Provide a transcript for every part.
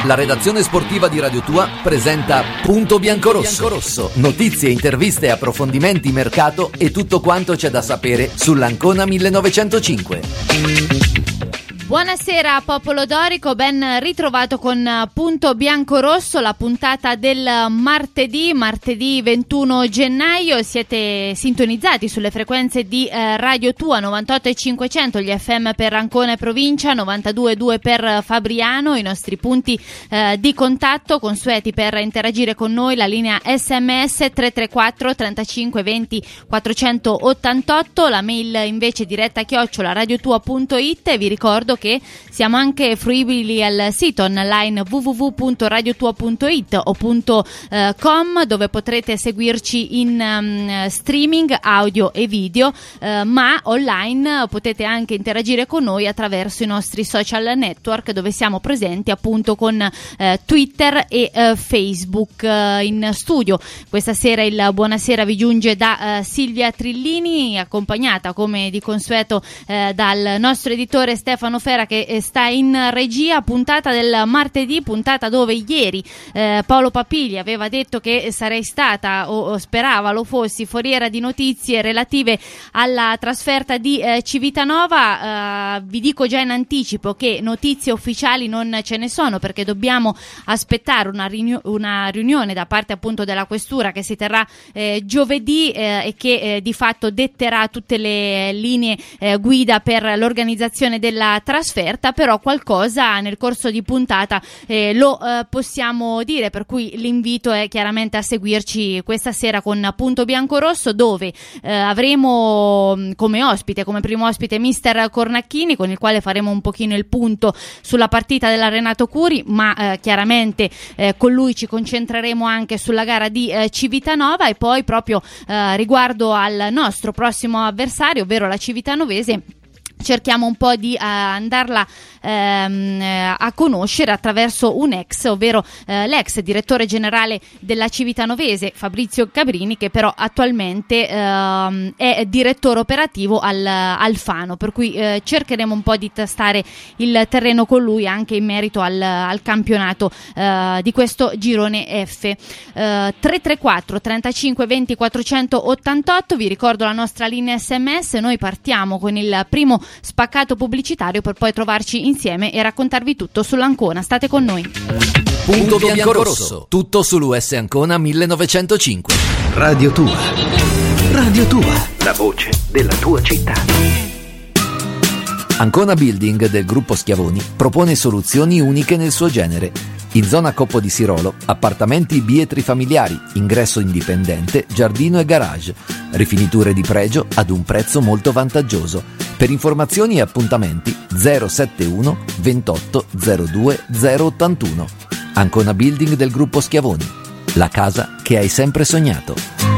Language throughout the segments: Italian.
La redazione sportiva di Radio Tua presenta Punto Biancorosso. Notizie, interviste, approfondimenti, mercato e tutto quanto c'è da sapere sull'Ancona 1905. Buonasera popolo dorico, ben ritrovato con Punto Biancorosso, la puntata del martedì 21 gennaio. Siete sintonizzati sulle frequenze di Radio Tua 98 e 500, gli FM per Ancona e provincia, 92.2 per Fabriano, i nostri punti di contatto consueti per interagire con noi, la linea SMS 334 35 20 488, la mail invece diretta @radiotua.it, e vi ricordo che siamo anche fruibili al sito online www.radiotua.it o .com, dove potrete seguirci in streaming audio e video, ma online potete anche interagire con noi attraverso i nostri social network, dove siamo presenti appunto con Twitter e Facebook. In studio questa sera il buonasera vi giunge da Silvia Trillini, accompagnata come di consueto dal nostro editore Stefano Fera, che sta in regia. Puntata del martedì, puntata dove ieri Paolo Papigli aveva detto che sarei stata, o sperava lo fossi, foriera di notizie relative alla trasferta di Civitanova. Vi dico già in anticipo che notizie ufficiali non ce ne sono, perché dobbiamo aspettare una riunione da parte appunto della questura che si terrà giovedì e che di fatto detterà tutte le linee guida per l'organizzazione della trasferta. Però qualcosa nel corso di puntata lo possiamo dire, per cui l'invito è chiaramente a seguirci questa sera con Punto Biancorosso, dove avremo come primo ospite mister Cornacchini, con il quale faremo un pochino il punto sulla partita della Renato Curi, ma chiaramente con lui ci concentreremo anche sulla gara di Civitanova, e poi proprio riguardo al nostro prossimo avversario, ovvero la Civitanovese, cerchiamo un po' di andarla a conoscere attraverso un ex, ovvero l'ex direttore generale della Civitanovese, Fabrizio Cabrini, che però attualmente è direttore operativo al Fano, per cui cercheremo un po' di tastare il terreno con lui anche in merito al campionato di questo girone F. 334 35 20 488, vi ricordo la nostra linea SMS. Noi partiamo con il primo spaccato pubblicitario per poi trovarci insieme e raccontarvi tutto sull'Ancona. State con noi. Punto Biancorosso, tutto sull'US Ancona 1905. Radio Tua, la voce della tua città. Ancona Building del gruppo Schiavoni propone soluzioni uniche nel suo genere. In zona Coppo di Sirolo, appartamenti bietri familiari, ingresso indipendente, giardino e garage, rifiniture di pregio ad un prezzo molto vantaggioso. Per informazioni e appuntamenti 071 28 02 081. Ancona Building del gruppo Schiavoni, la casa che hai sempre sognato.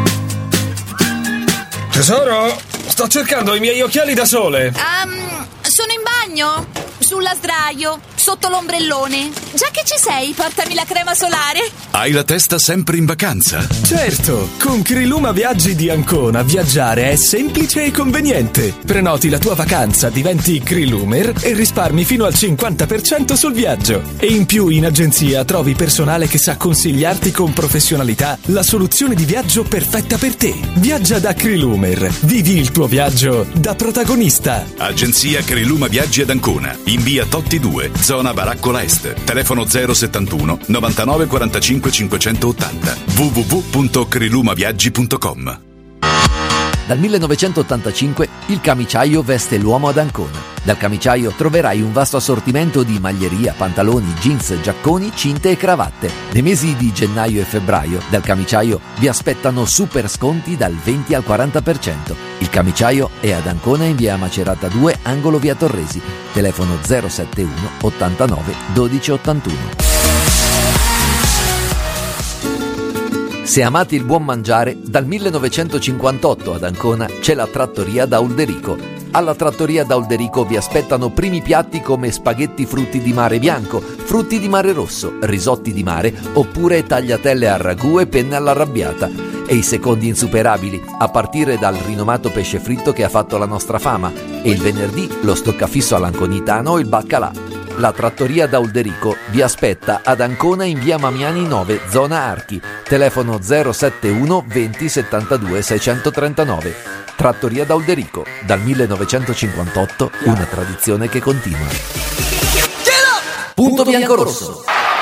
Tesoro, sto cercando i miei occhiali da sole. Sono in bagno, sulla sdraio, sotto l'ombrellone. Già che ci sei, portami la crema solare. Hai la testa sempre in vacanza? Certo, con Criluma Viaggi di Ancona viaggiare è semplice e conveniente. Prenoti la tua vacanza, diventi Crilumer e risparmi fino al 50% sul viaggio. E in più in agenzia trovi personale che sa consigliarti con professionalità la soluzione di viaggio perfetta per te. Viaggia da Crilumer, vivi il tuo viaggio da protagonista. Agenzia Criluma Viaggi ad Ancona, in via Totti 2, zona Baraccola Est. Telefono 071 99 45 580. www.crilumaviaggi.com. Dal 1985 il camiciaio veste l'uomo ad Ancona. Dal camiciaio troverai un vasto assortimento di maglieria, pantaloni, jeans, giacconi, cinte e cravatte. Nei mesi di gennaio e febbraio dal camiciaio vi aspettano super sconti dal 20 al 40%. Il camiciaio è ad Ancona in via Macerata 2, angolo via Torresi. Telefono 071 89 12 81. Se amate il buon mangiare, dal 1958 ad Ancona c'è la trattoria da Ulderico. Alla trattoria da Ulderico vi aspettano primi piatti come spaghetti frutti di mare bianco, frutti di mare rosso, risotti di mare oppure tagliatelle a ragù e penne all'arrabbiata. E i secondi insuperabili, a partire dal rinomato pesce fritto che ha fatto la nostra fama, e il venerdì lo stoccafisso all'anconitano o il baccalà. La trattoria da Ulderico vi aspetta ad Ancona in via Mamiani 9, zona Archi. Telefono 071 20 72 639. Trattoria da Ulderico, dal 1958, una tradizione che continua. Punto bianco-rosso.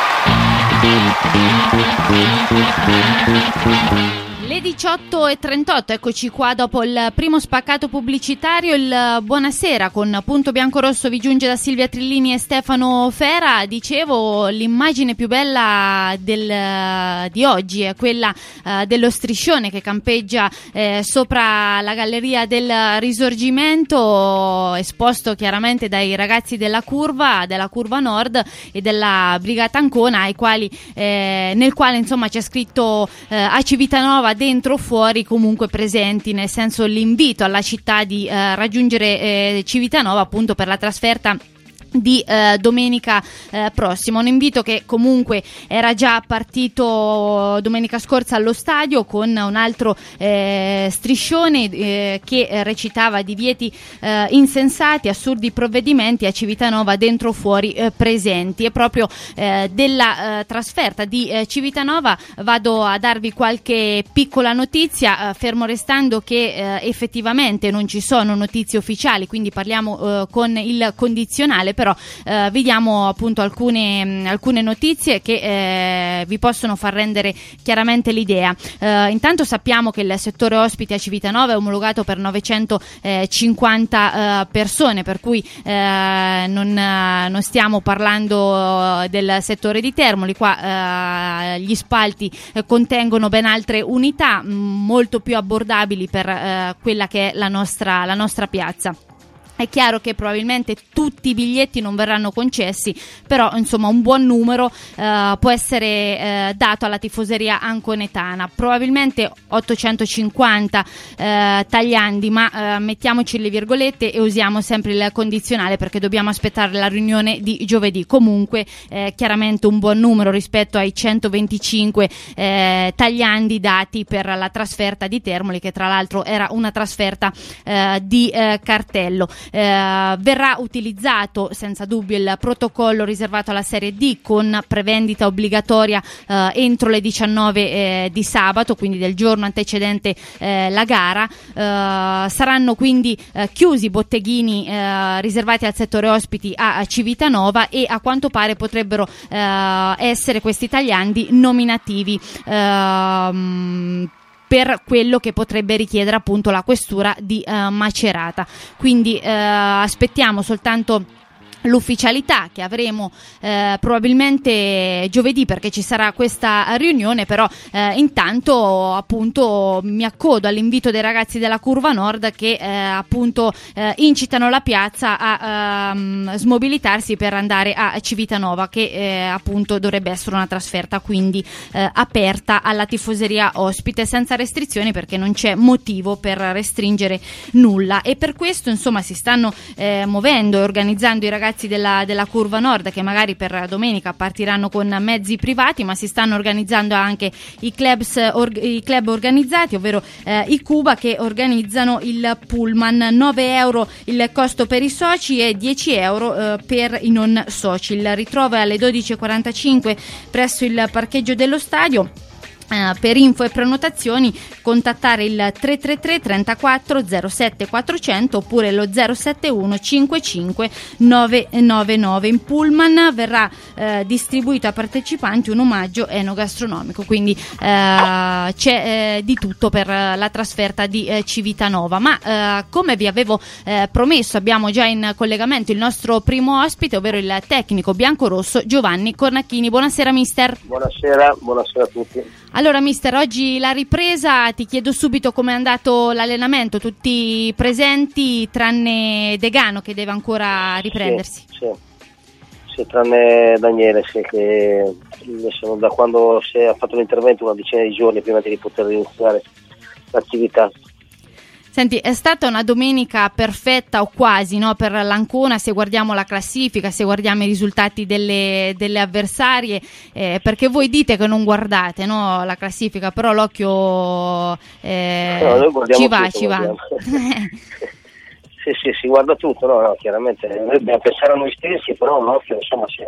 Le 18:38, eccoci qua dopo il primo spaccato pubblicitario. Il buonasera con Punto Bianco-Rosso vi giunge da Silvia Trillini e Stefano Fera. Dicevo, l'immagine più bella di oggi è quella dello striscione che campeggia sopra la Galleria del Risorgimento, esposto chiaramente dai ragazzi della Curva Nord e della Brigata Ancona, nel quale insomma c'è scritto a Civitanova dentro o fuori, comunque presenti, nel senso l'invito alla città di raggiungere Civitanova appunto per la trasferta di domenica prossima. Un invito che comunque era già partito domenica scorsa allo stadio con un altro striscione che recitava divieti insensati, assurdi provvedimenti, a Civitanova dentro o fuori presenti. E proprio della trasferta di Civitanova vado a darvi qualche piccola notizia, fermo restando che effettivamente non ci sono notizie ufficiali, quindi parliamo con il condizionale, però vi diamo appunto alcune notizie che vi possono far rendere chiaramente l'idea. Intanto sappiamo che il settore ospiti a Civitanova è omologato per 950 persone, per cui non stiamo parlando del settore di Termoli. Qua gli spalti contengono ben altre unità molto più abbordabili per quella che è la nostra piazza. È chiaro che probabilmente tutti i biglietti non verranno concessi, però insomma un buon numero può essere dato alla tifoseria anconetana. Probabilmente 850 tagliandi, ma mettiamoci le virgolette e usiamo sempre il condizionale perché dobbiamo aspettare la riunione di giovedì. Comunque chiaramente un buon numero rispetto ai 125 tagliandi dati per la trasferta di Termoli, che tra l'altro era una trasferta di cartello. Verrà utilizzato senza dubbio il protocollo riservato alla Serie D con prevendita obbligatoria entro le 19 di sabato, quindi del giorno antecedente la gara. Saranno quindi chiusi i botteghini riservati al settore ospiti a Civitanova e a quanto pare potrebbero essere questi tagliandi nominativi per quello che potrebbe richiedere appunto la questura di Macerata. Quindi aspettiamo soltanto l'ufficialità che avremo probabilmente giovedì, perché ci sarà questa riunione. Però intanto appunto mi accodo all'invito dei ragazzi della Curva Nord che appunto incitano la piazza a smobilitarsi per andare a Civitanova, che appunto dovrebbe essere una trasferta quindi aperta alla tifoseria ospite senza restrizioni, perché non c'è motivo per restringere nulla. E per questo insomma si stanno muovendo e organizzando i ragazzi della Curva Nord, che magari per domenica partiranno con mezzi privati, ma si stanno organizzando anche i club organizzati, ovvero i Cuba, che organizzano il pullman. 9 euro il costo per i soci e 10 euro per i non soci. Il ritrovo è alle 12:45 presso il parcheggio dello stadio. Per info e prenotazioni contattare il 333 34 07 400 oppure lo 071 55 999. In pullman verrà distribuito ai partecipanti un omaggio enogastronomico, quindi c'è di tutto per la trasferta di Civitanova. Ma come vi avevo promesso, abbiamo già in collegamento il nostro primo ospite, ovvero il tecnico biancorosso Giovanni Cornacchini. Buonasera mister. Buonasera a tutti. Allora mister, oggi la ripresa, ti chiedo subito com'è andato l'allenamento, tutti presenti tranne Degano che deve ancora riprendersi. Sì, tranne Daniele, che da quando si è fatto l'intervento una decina di giorni prima di poter iniziare l'attività. Senti, è stata una domenica perfetta o quasi, no, per l'Ancona, se guardiamo la classifica, se guardiamo i risultati delle avversarie, perché voi dite che non guardate, no, la classifica, però l'occhio ci va. Sì, si guarda tutto, no, chiaramente noi dobbiamo pensare a noi stessi, però l'occhio insomma si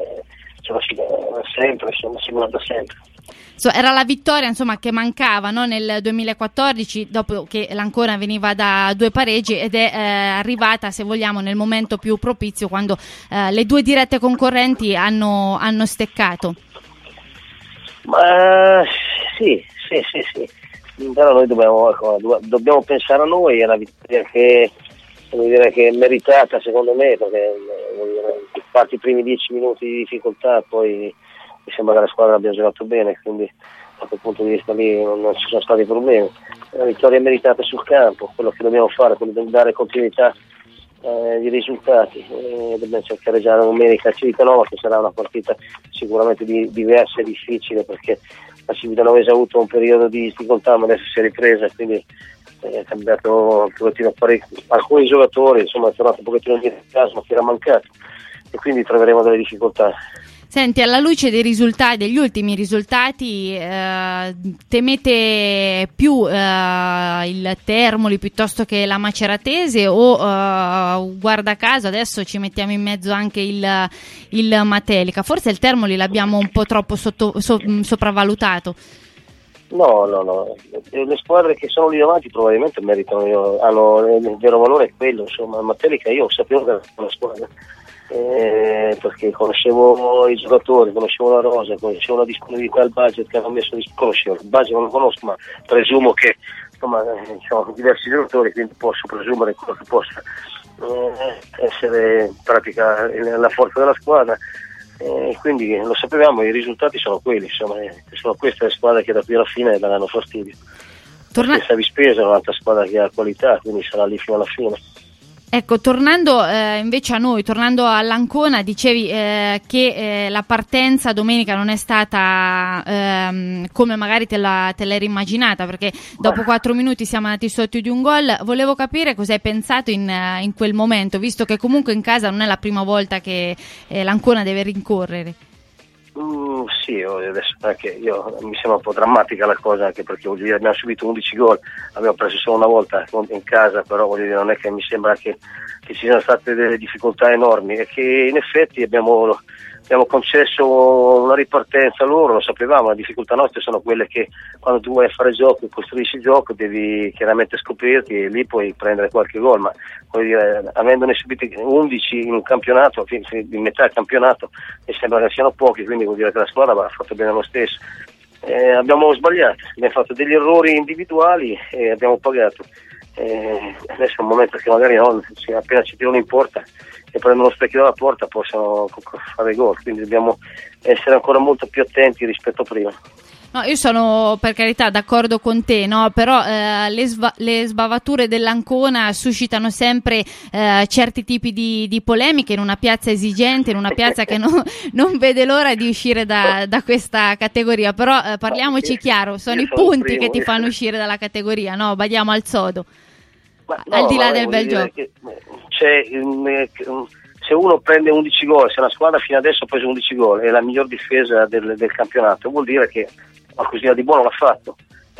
guarda sempre. Era la vittoria insomma che mancava, no? Nel 2014, dopo che l'Ancona veniva da 2 pareggi, ed è arrivata, se vogliamo, nel momento più propizio, quando le 2 dirette concorrenti hanno steccato. Ma sì, però noi dobbiamo pensare a noi, è una vittoria che è meritata secondo me, perché parti i primi 10 minuti di difficoltà, poi mi sembra che la squadra abbia giocato bene, quindi da quel punto di vista lì non ci sono stati problemi. È una vittoria meritata sul campo, quello che dobbiamo fare è dare continuità di risultati, dobbiamo cercare già la domenica a Civitanova, che sarà una partita sicuramente diversa e difficile, perché la Civitanova ha avuto un periodo di difficoltà, ma adesso si è ripresa, quindi è cambiato un pochettino alcuni giocatori, insomma è tornato un pochettino di caso, ma che era mancato, e quindi troveremo delle difficoltà. Senti, alla luce degli ultimi risultati, temete più il Termoli piuttosto che la Maceratese, o guarda caso adesso ci mettiamo in mezzo anche il Matelica? Forse il Termoli l'abbiamo un po' troppo sopravvalutato. No, le squadre che sono lì davanti probabilmente meritano, hanno il vero valore, è quello, insomma. Matelica io sapevo che era una squadra, perché conoscevo i giocatori, conoscevo la rosa, conoscevo la disponibilità al budget che hanno messo, conoscevo il budget, non lo conosco, ma presumo che insomma sono diversi giocatori, quindi posso presumere quello che possa essere in pratica la forza della squadra, quindi lo sapevamo, i risultati sono quelli, insomma, sono queste le squadre che da qui alla fine daranno fastidio. La stessa Vispesa è un'altra squadra che ha qualità, quindi sarà lì fino alla fine. Ecco, tornando invece a noi, tornando all'Ancona, dicevi che la partenza domenica non è stata come magari te l'eri immaginata, perché dopo 4 minuti siamo andati sotto di un gol. Volevo capire cosa hai pensato in quel momento, visto che comunque in casa non è la prima volta che l'Ancona deve rincorrere. Sì, adesso anche mi sembra un po' drammatica la cosa, anche perché abbiamo subito 11 gol, abbiamo preso solo una volta in casa, però non è che mi sembra che ci siano state delle difficoltà enormi, e che in effetti abbiamo concesso una ripartenza a loro, lo sapevamo. Le difficoltà nostre sono quelle che quando tu vuoi fare gioco, costruisci il gioco, devi chiaramente scoprirti e lì puoi prendere qualche gol, ma avendone subiti 11 in un campionato, in metà campionato, mi sembra che siano pochi, quindi vuol dire che la squadra ha fatto bene lo stesso. Abbiamo sbagliato, abbiamo fatto degli errori individuali e abbiamo pagato. Adesso è un momento che magari appena ci tirano in porta e prendono lo specchio dalla porta possono fare gol, quindi dobbiamo essere ancora molto più attenti rispetto a prima. No, io sono per carità d'accordo con te, no? Però le sbavature dell'Ancona suscitano sempre certi tipi di polemiche in una piazza esigente, in una piazza che non vede l'ora di uscire da questa categoria. Però parliamoci chiaro, sono i punti che ti fanno uscire dalla categoria, no? Badiamo al sodo, al di là del bel gioco. Se uno prende 11 gol, se una squadra fino adesso ha preso 11 gol, è la miglior difesa del campionato, vuol dire che qualcosina di buono l'ha fatto,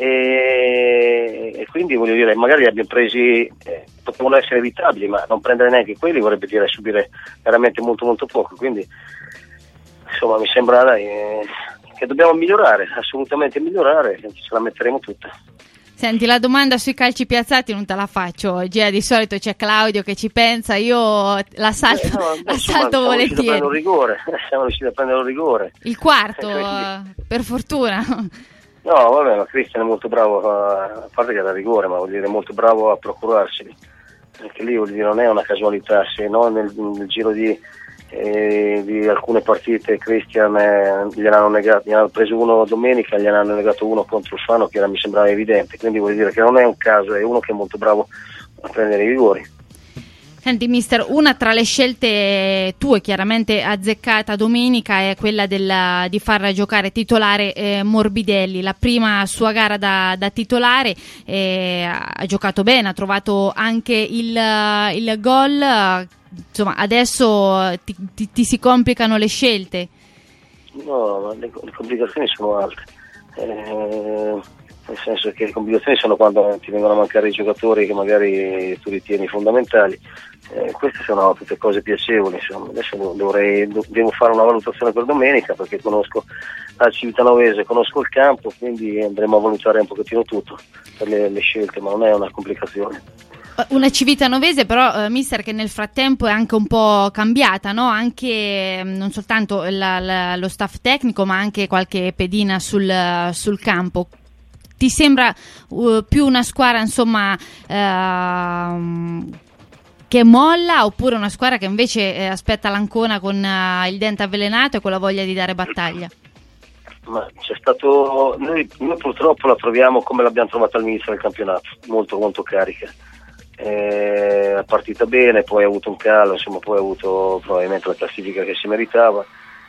e quindi voglio dire, magari li abbiamo presi, potevano essere evitabili, ma non prendere neanche quelli vorrebbe dire subire veramente molto molto poco, quindi insomma mi sembra che dobbiamo migliorare, assolutamente migliorare, ce la metteremo tutta. Senti, la domanda sui calci piazzati non te la faccio oggi, di solito c'è Claudio che ci pensa, io la salto volentieri. Siamo riusciti a prendere un rigore. Il quarto, per fortuna. No, vabbè, ma Cristian è molto bravo, a parte che era rigore, ma vuol dire molto bravo a procurarseli. Anche lì vuol dire non è una casualità, se no nel giro di alcune partite Cristian gli hanno preso uno domenica, gli hanno negato uno contro il Fano, che mi sembrava evidente, quindi vuol dire che non è un caso, è uno che è molto bravo a prendere i rigori. Senti mister, una tra le scelte tue chiaramente azzeccata domenica è quella di far giocare titolare Morbidelli, la prima sua gara da titolare, ha giocato bene, ha trovato anche il gol. Insomma, adesso ti si complicano le scelte? No, ma le complicazioni sono altre. nel senso che le complicazioni sono quando ti vengono a mancare i giocatori che magari tu ritieni fondamentali. Queste sono tutte cose piacevoli, insomma. Adesso devo fare una valutazione per domenica, perché conosco la Civitanovese, conosco il campo, quindi andremo a valutare un pochettino tutto per le scelte, ma non è una complicazione. Una Civitanovese però, mister, che nel frattempo è anche un po' cambiata, no? Anche non soltanto lo staff tecnico, ma anche qualche pedina sul campo. Ti sembra più una squadra, insomma, che molla, oppure una squadra che invece aspetta l'Ancona con il dente avvelenato e con la voglia di dare battaglia? Ma c'è stato, noi purtroppo la troviamo come l'abbiamo trovata all'inizio del campionato, molto molto carica. È partita bene, poi ha avuto un calo, insomma, poi ha avuto probabilmente la classifica che si meritava,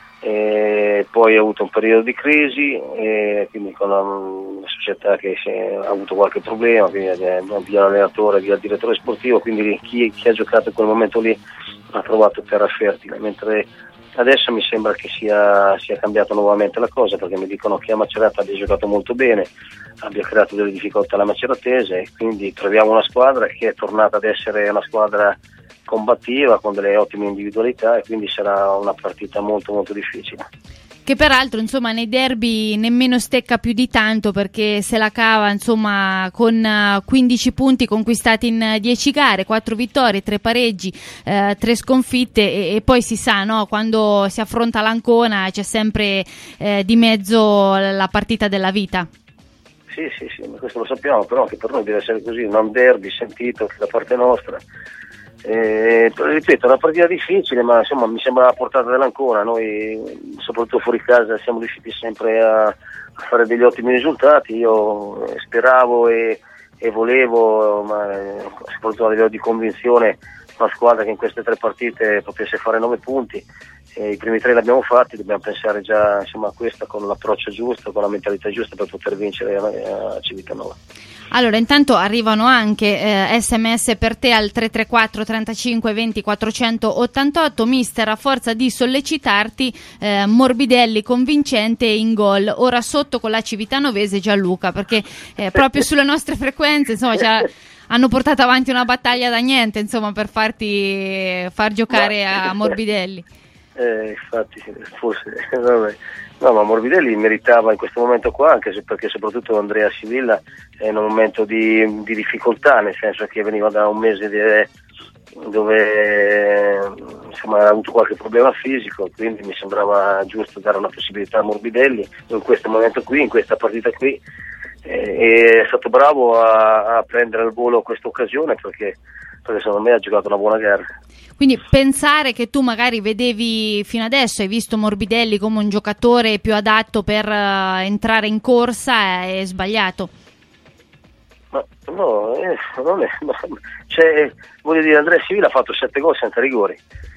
poi ha avuto un periodo di crisi, quindi con una società che ha avuto qualche problema, quindi via l'allenatore, via il direttore sportivo, quindi chi ha giocato in quel momento lì ha trovato terra fertile, mentre adesso mi sembra che sia cambiata nuovamente la cosa, perché mi dicono che a Macerata abbia giocato molto bene, abbia creato delle difficoltà alla Maceratese, e quindi troviamo una squadra che è tornata ad essere una squadra combattiva con delle ottime individualità, e quindi sarà una partita molto molto difficile. Che peraltro, insomma, nei derby nemmeno stecca più di tanto, perché se la cava, insomma, con 15 punti conquistati in 10 gare, 4 vittorie, 3 pareggi, 3 sconfitte, e poi si sa, no? Quando si affronta l'Ancona c'è sempre di mezzo la partita della vita. Sì, ma questo lo sappiamo, però anche per noi deve essere così, un derby sentito da parte nostra. Ripeto, è una partita difficile, ma insomma mi sembra la portata dell'Ancona. Noi, soprattutto fuori casa, siamo riusciti sempre a fare degli ottimi risultati. Io speravo e volevo, ma soprattutto a livello di convinzione, una squadra che in queste 3 partite potesse fare 9 punti. I primi 3 li abbiamo fatti, dobbiamo pensare già, insomma, a questa con l'approccio giusto, con la mentalità giusta per poter vincere a Civitanova. Allora, intanto arrivano anche SMS per te al 334 35 20 488. Mister, a forza di sollecitarti, Morbidelli convincente in gol, ora sotto con la Civitanovese Gianluca, perché proprio sulle nostre frequenze, insomma, hanno portato avanti una battaglia da niente, insomma, per far giocare a Morbidelli. Infatti, forse vabbè. No, ma Morbidelli meritava in questo momento qua, anche perché soprattutto Andrea Sivilla è in un momento di difficoltà, nel senso che veniva da un mese dove insomma ha avuto qualche problema fisico, quindi mi sembrava giusto dare una possibilità a Morbidelli in questo momento qui, in questa partita qui, e è stato bravo a prendere al volo questa occasione, perché secondo me ha giocato una buona gara. Quindi pensare che tu magari vedevi fino adesso, hai visto Morbidelli come un giocatore più adatto per entrare in corsa, è sbagliato. Ma no, non è, cioè, voglio dire, Andrea Sivilla ha fatto 7 gol senza rigori,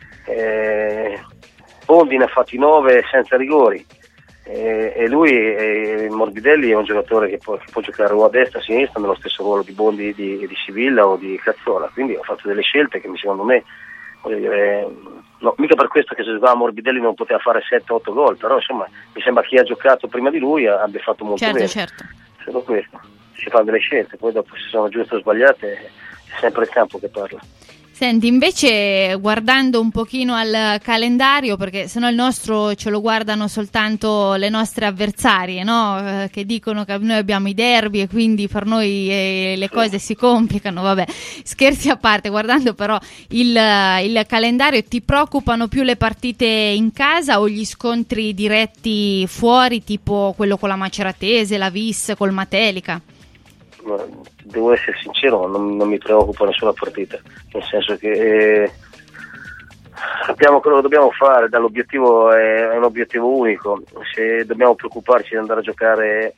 Bondi ne ha fatti 9 senza rigori, e lui, Morbidelli, è un giocatore che può giocare o a destra o a sinistra nello stesso ruolo di Bondi, di Sivilla o di Cazzola, quindi ha fatto delle scelte che secondo me, voglio dire, no, mica per questo che se giocava Morbidelli non poteva fare 7-8 gol, però insomma mi sembra che chi ha giocato prima di lui abbia fatto molto bene. Certo. Solo questo, si fanno delle scelte, poi dopo se sono giuste o sbagliate è sempre il campo che parla. Senti, invece, guardando un pochino al calendario, perché sennò il nostro ce lo guardano soltanto le nostre avversarie, no? Che dicono che noi abbiamo i derby e quindi per noi le cose si complicano. Vabbè, scherzi a parte, guardando però il calendario, ti preoccupano più le partite in casa o gli scontri diretti fuori, tipo quello con la Maceratese, la Vis, col Matelica? Devo essere sincero, non mi preoccupa nessuna partita, nel senso che sappiamo quello che dobbiamo fare, l'obiettivo è un obiettivo unico. Se dobbiamo preoccuparci di andare a giocare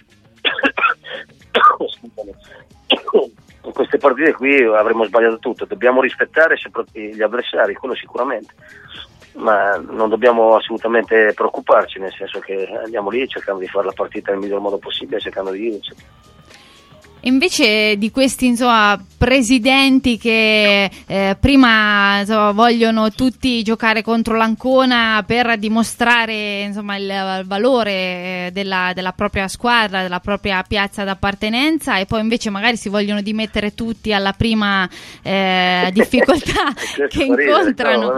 in queste partite qui avremo sbagliato tutto. Dobbiamo rispettare gli avversari, quello sicuramente, ma non dobbiamo assolutamente preoccuparci, nel senso che andiamo lì cercando di fare la partita nel miglior modo possibile, cercando di vincere. Invece di questi presidenti che prima vogliono tutti giocare contro l'Ancona per dimostrare il valore della propria squadra, della propria piazza d'appartenenza, e poi invece magari si vogliono dimettere tutti alla prima difficoltà che incontrano.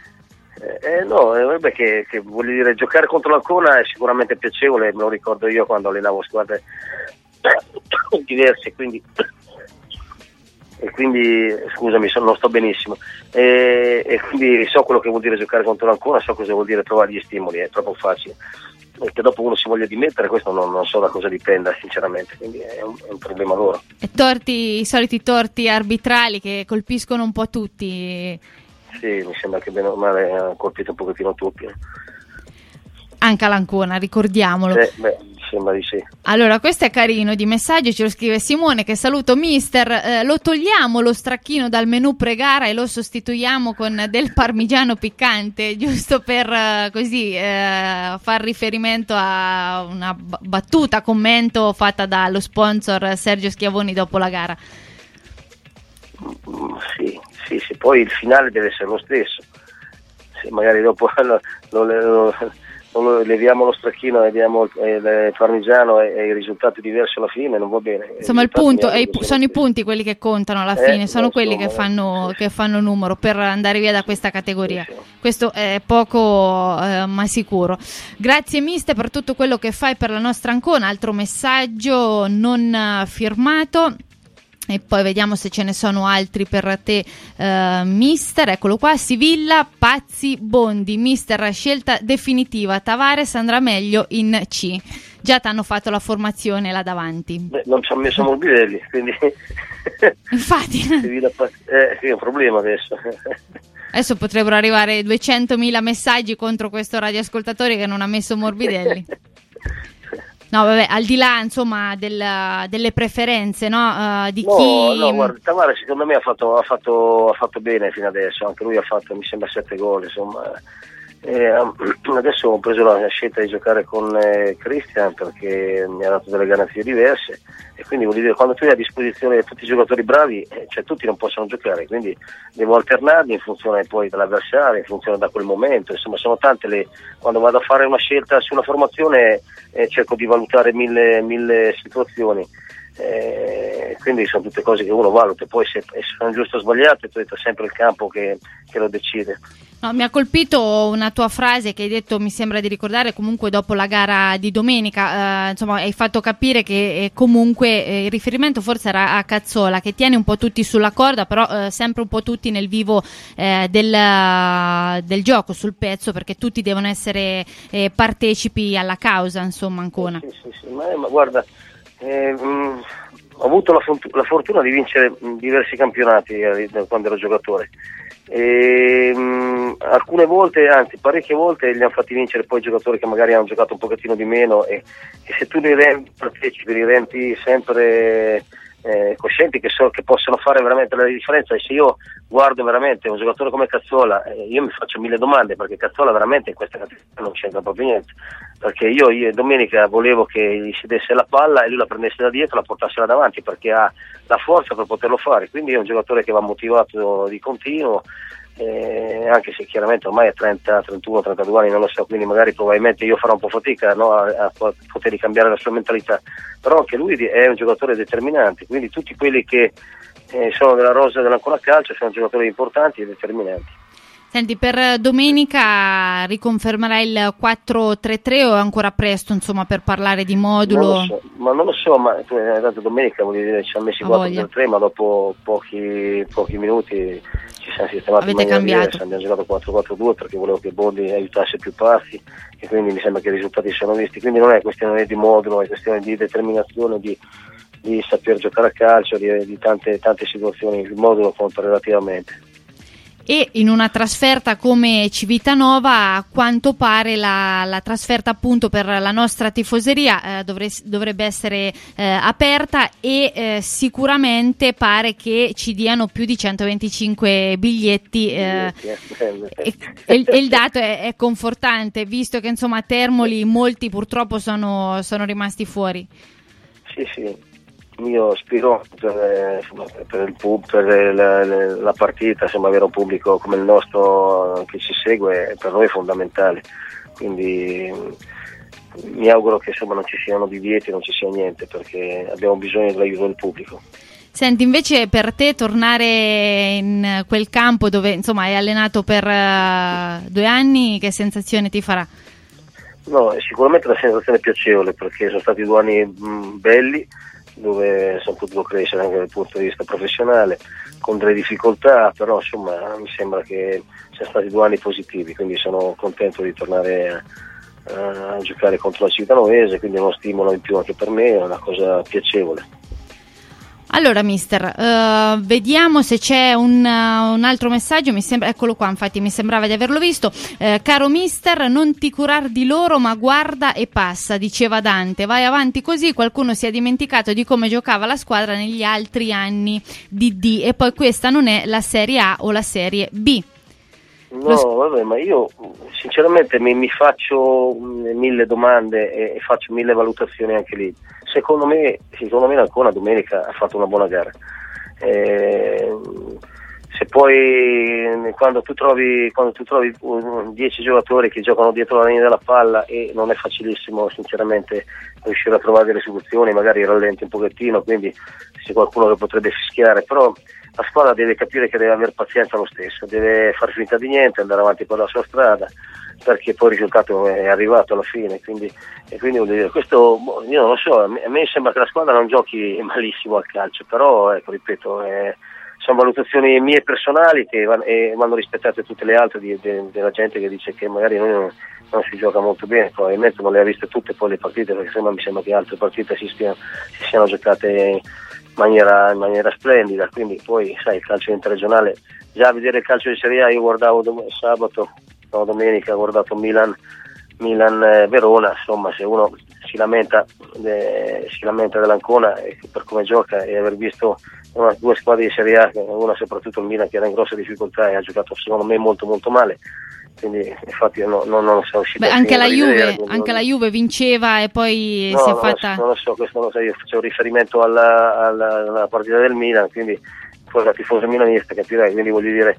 Che voglio dire, giocare contro l'Ancona è sicuramente piacevole, me lo ricordo io quando allenavo squadre diverse, quindi scusami, non sto benissimo, e quindi so quello che vuol dire giocare contro l'Ancona, so cosa vuol dire trovare gli stimoli, è troppo facile, perché dopo uno si voglia dimettere, questo non so da cosa dipenda sinceramente, quindi è un problema loro. E i soliti torti arbitrali che colpiscono un po' tutti. Sì, mi sembra che bene o male ha colpito un pochettino tutti. Anche all'Ancona, ricordiamolo. Sembra di sì. Allora, questo è carino di messaggio, ce lo scrive Simone, che saluto mister, lo togliamo lo stracchino dal menù pre-gara e lo sostituiamo con del parmigiano piccante, giusto per far riferimento a una battuta, commento fatta dallo sponsor Sergio Schiavoni dopo la gara. Sì, poi il finale deve essere lo stesso. Se magari dopo leviamo lo stracchino e diamo il parmigiano e il risultato è diverso alla fine, non va bene. Insomma, il punto sono i punti quelli che contano alla fine, sono quelli che fanno numero per andare via da questa categoria. Sì. Questo è poco ma sicuro. Grazie mister per tutto quello che fai per la nostra Ancona. Altro messaggio non firmato. E poi vediamo se ce ne sono altri per te, mister. Eccolo qua, Sivilla, Pazzi, Bondi, mister, scelta definitiva, Tavares andrà meglio in C. Già ti hanno fatto la formazione là davanti. Non ci hanno messo Morbidelli, quindi infatti Sivilla, è un problema adesso. Adesso potrebbero arrivare 200.000 messaggi contro questo radioascoltatore che non ha messo Morbidelli. No, vabbè, al di là delle preferenze, no? Di chi. No, guarda, Tavares secondo me ha fatto bene fino adesso, anche lui ha fatto, mi sembra, 7 gol, insomma. Adesso ho preso la scelta di giocare con Christian perché mi ha dato delle garanzie diverse, e quindi voglio dire, quando tu hai a disposizione tutti i giocatori bravi, tutti non possono giocare, quindi devo alternarli in funzione poi dell'avversario, in funzione da quel momento, insomma sono tante quando vado a fare una scelta sulla formazione cerco di valutare mille situazioni, quindi sono tutte cose che uno valuta, poi se sono giuste o sbagliate è sempre il campo che lo decide. No, mi ha colpito una tua frase che hai detto, mi sembra di ricordare, comunque dopo la gara di domenica, hai fatto capire che comunque il riferimento forse era a Cazzola, che tiene un po' tutti sulla corda, però sempre un po' tutti nel vivo del gioco, sul pezzo, perché tutti devono essere partecipi alla causa, insomma, Ancona. Sì, ma guarda, ho avuto la fortuna di vincere diversi campionati quando ero giocatore. Alcune volte, anzi parecchie volte, li hanno fatti vincere poi giocatori che magari hanno giocato un pochettino di meno, e se tu li rendi partecipi, li rendi sempre coscienti che possono fare veramente la differenza. E se io guardo veramente un giocatore come Cazzola, io mi faccio 1000 domande, perché Cazzola veramente in questa categoria non c'entra proprio niente, perché io domenica volevo che gli si desse la palla e lui la prendesse da dietro e la portasse là davanti, perché ha la forza per poterlo fare, quindi è un giocatore che va motivato di continuo, anche se chiaramente ormai ha 30, 31, 32 anni, non lo so, quindi magari probabilmente io farò un po' fatica, no, a poter cambiare la sua mentalità, però anche lui è un giocatore determinante, quindi tutti quelli che sono della rosa dell'Ancona Calcio sono giocatori importanti e determinanti. Senti, per domenica riconfermerai il 4-3-3 o è ancora presto, insomma, per parlare di modulo? Non lo so, ma tu hai dato domenica, vuol dire ci hanno messi 4-3-3, ma dopo pochi minuti ci siamo sistemati in maniera diversa. Abbiamo giocato 4-4-2 perché volevo che Bondi aiutasse più passi, e quindi mi sembra che i risultati siano visti, quindi non è questione di modulo, è questione di determinazione, di saper giocare a calcio, di tante situazioni. Il modulo conta relativamente. E in una trasferta come Civitanova, a quanto pare la trasferta appunto per la nostra tifoseria dovrebbe essere aperta, e sicuramente pare che ci diano più di 125 biglietti, e il dato è confortante, visto che insomma a Termoli molti purtroppo sono rimasti fuori. Sì. io spero per la partita, insomma, avere un pubblico come il nostro che ci segue per noi è fondamentale, quindi mi auguro che insomma non ci siano divieti, non ci sia niente, perché abbiamo bisogno dell'aiuto del pubblico. Senti, invece per te tornare in quel campo dove insomma hai allenato per 2 anni, che sensazione ti farà? No, è sicuramente una sensazione piacevole, perché sono stati 2 anni belli, dove sono potuto crescere anche dal punto di vista professionale, con delle difficoltà, però insomma mi sembra che siano stati 2 anni positivi, quindi sono contento di tornare a giocare contro la Civitanovese, quindi è uno stimolo in più anche per me, è una cosa piacevole. Allora mister, vediamo se c'è un altro messaggio, mi sembra, eccolo qua, infatti mi sembrava di averlo visto. Caro mister, non ti curar di loro ma guarda e passa, diceva Dante, vai avanti così, qualcuno si è dimenticato di come giocava la squadra negli altri anni di D, e poi questa non è la Serie A o la Serie B. No, vabbè, ma io sinceramente mi faccio 1000 domande e faccio 1000 valutazioni anche lì. Secondo me ancora domenica ha fatto una buona gara. Se poi quando tu trovi 10 giocatori che giocano dietro la linea della palla, e non è facilissimo sinceramente riuscire a trovare delle soluzioni, magari rallenti un pochettino, quindi c'è qualcuno che potrebbe fischiare, però la squadra deve capire che deve avere pazienza lo stesso, deve far finta di niente, andare avanti per la sua strada, perché poi il risultato è arrivato alla fine, quindi voglio dire, questo io non lo so, a me sembra che la squadra non giochi malissimo al calcio, però ecco, ripeto, sono valutazioni mie personali che vanno rispettate tutte le altre della gente che dice che magari noi non si gioca molto bene, probabilmente non le ha viste tutte poi le partite, perché mi sembra che altre partite si siano giocate in maniera splendida, quindi poi sai, il calcio interregionale, già a vedere il calcio di Serie A, io guardavo domenica ho guardato Milan Verona, insomma, se uno si lamenta dell'Ancona per come gioca, e aver visto 2 squadre di Serie A, una soprattutto il Milan che era in grosse difficoltà e ha giocato secondo me molto molto male, quindi infatti non sono uscito. Anche la Juve vinceva e poi si è fatta. Non lo so, questo non lo so, io facevo riferimento alla partita del Milan, quindi poi da tifoso milanista capirei, quindi voglio dire,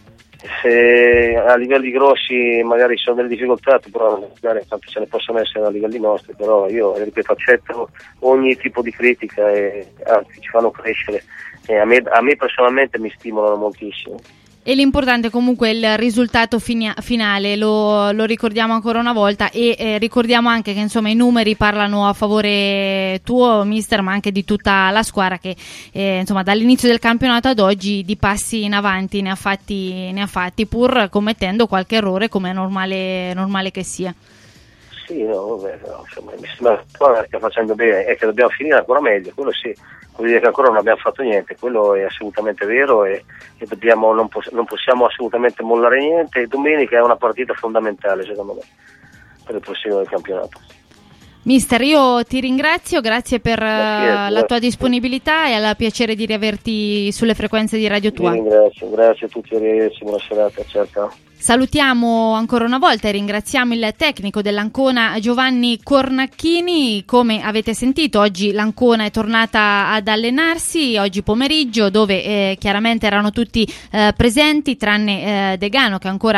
se a livelli grossi magari ci sono delle difficoltà, però magari tanto ce ne possono essere a livelli nostri, però io ripeto, accetto ogni tipo di critica e anzi ci fanno crescere, e a me personalmente mi stimolano moltissimo. E l'importante comunque è il risultato finale, lo ricordiamo ancora una volta, e ricordiamo anche che insomma i numeri parlano a favore tuo mister, ma anche di tutta la squadra che insomma dall'inizio del campionato ad oggi di passi in avanti ne ha fatti, pur commettendo qualche errore come è normale che sia. Sì, no, vabbè, no, insomma, mi sembra che stia facendo bene e che dobbiamo finire ancora meglio, quello sì. Vuol dire che ancora non abbiamo fatto niente, quello è assolutamente vero, e non possiamo assolutamente mollare niente, e domenica è una partita fondamentale secondo me per il prossimo del campionato. Mister, io ti ringrazio, grazie per la tua disponibilità, e al piacere di riaverti sulle frequenze di Radio Tua. Grazie a tutti, arrivederci, buona serata, ciao. Salutiamo ancora una volta e ringraziamo il tecnico dell'Ancona Giovanni Cornacchini. Come avete sentito, oggi l'Ancona è tornata ad allenarsi, oggi pomeriggio, dove chiaramente erano tutti presenti, tranne Degano che è ancora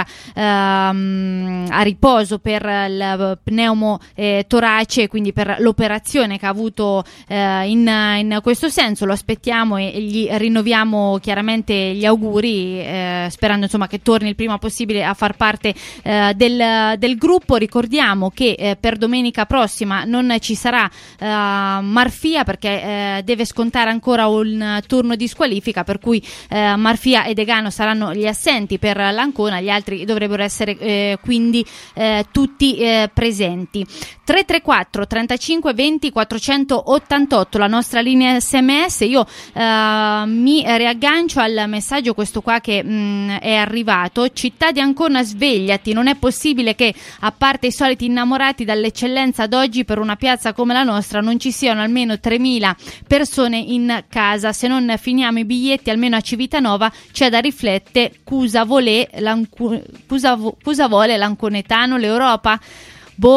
a riposo per il pneumo torace, quindi per l'operazione che ha avuto in questo senso. Lo aspettiamo e gli rinnoviamo chiaramente gli auguri, sperando insomma che torni il prima possibile a far parte del gruppo. Ricordiamo che per domenica prossima non ci sarà Marfia, perché deve scontare ancora un turno di squalifica, per cui Marfia e Degano saranno gli assenti per l'Ancona, gli altri dovrebbero essere quindi tutti presenti. 334 35 20 488 la nostra linea SMS. Io mi riaggancio al messaggio questo qua che è arrivato. Città di Ancona, svegliati, non è possibile che, a parte i soliti innamorati dall'eccellenza, ad oggi per una piazza come la nostra non ci siano almeno 3.000 persone in casa. Se non finiamo i biglietti almeno a Civitanova c'è da riflettere. Cosa vuole l'anconetano, l'Europa?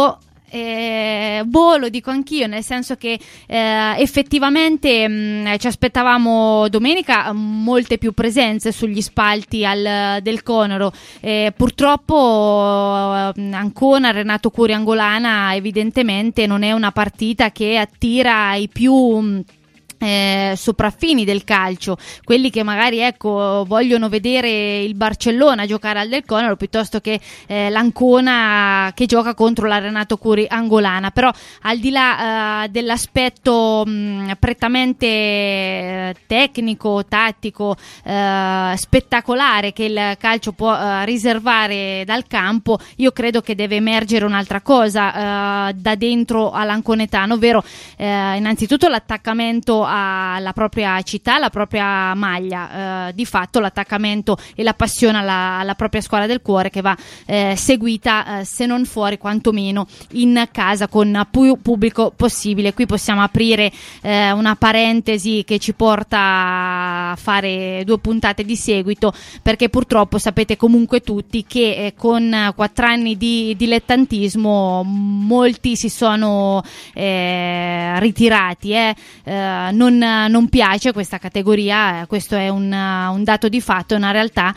lo dico anch'io, nel senso che effettivamente ci aspettavamo domenica molte più presenze sugli spalti del Conero. Purtroppo Ancona, Renato Curi Angolana evidentemente non è una partita che attira i più sopraffini del calcio, quelli che magari vogliono vedere il Barcellona giocare al Del Conero piuttosto che l'Ancona che gioca contro la Renato Curi Angolana. Però al di là dell'aspetto prettamente tecnico, tattico, spettacolare che il calcio può riservare dal campo, io credo che deve emergere un'altra cosa da dentro all'anconetano, ovvero innanzitutto l'attaccamento alla propria città, alla propria maglia, di fatto l'attaccamento e la passione alla propria squadra del cuore, che va seguita se non fuori quantomeno in casa con più pubblico possibile. Qui possiamo aprire una parentesi che ci porta a fare 2 puntate di seguito, perché purtroppo sapete comunque tutti che con 4 anni di dilettantismo molti si sono ritirati. Non piace questa categoria, questo è un dato di fatto, è una realtà.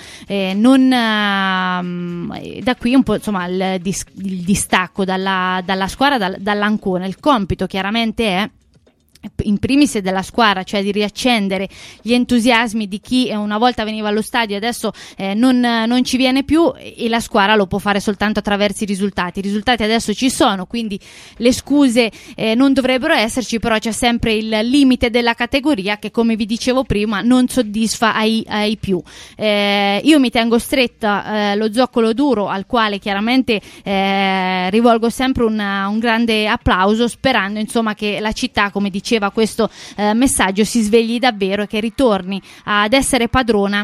Da qui un po' insomma il distacco dalla squadra, dall'Ancona. Il compito chiaramente è in primis della squadra, cioè di riaccendere gli entusiasmi di chi una volta veniva allo stadio e adesso non ci viene più, e la squadra lo può fare soltanto attraverso i risultati. I risultati adesso ci sono, quindi le scuse non dovrebbero esserci, però c'è sempre il limite della categoria che, come vi dicevo prima, non soddisfa ai più. Io mi tengo stretta lo zoccolo duro, al quale chiaramente rivolgo sempre un grande applauso, sperando insomma che la città, come diceva questo messaggio, si svegli davvero e che ritorni ad essere padrona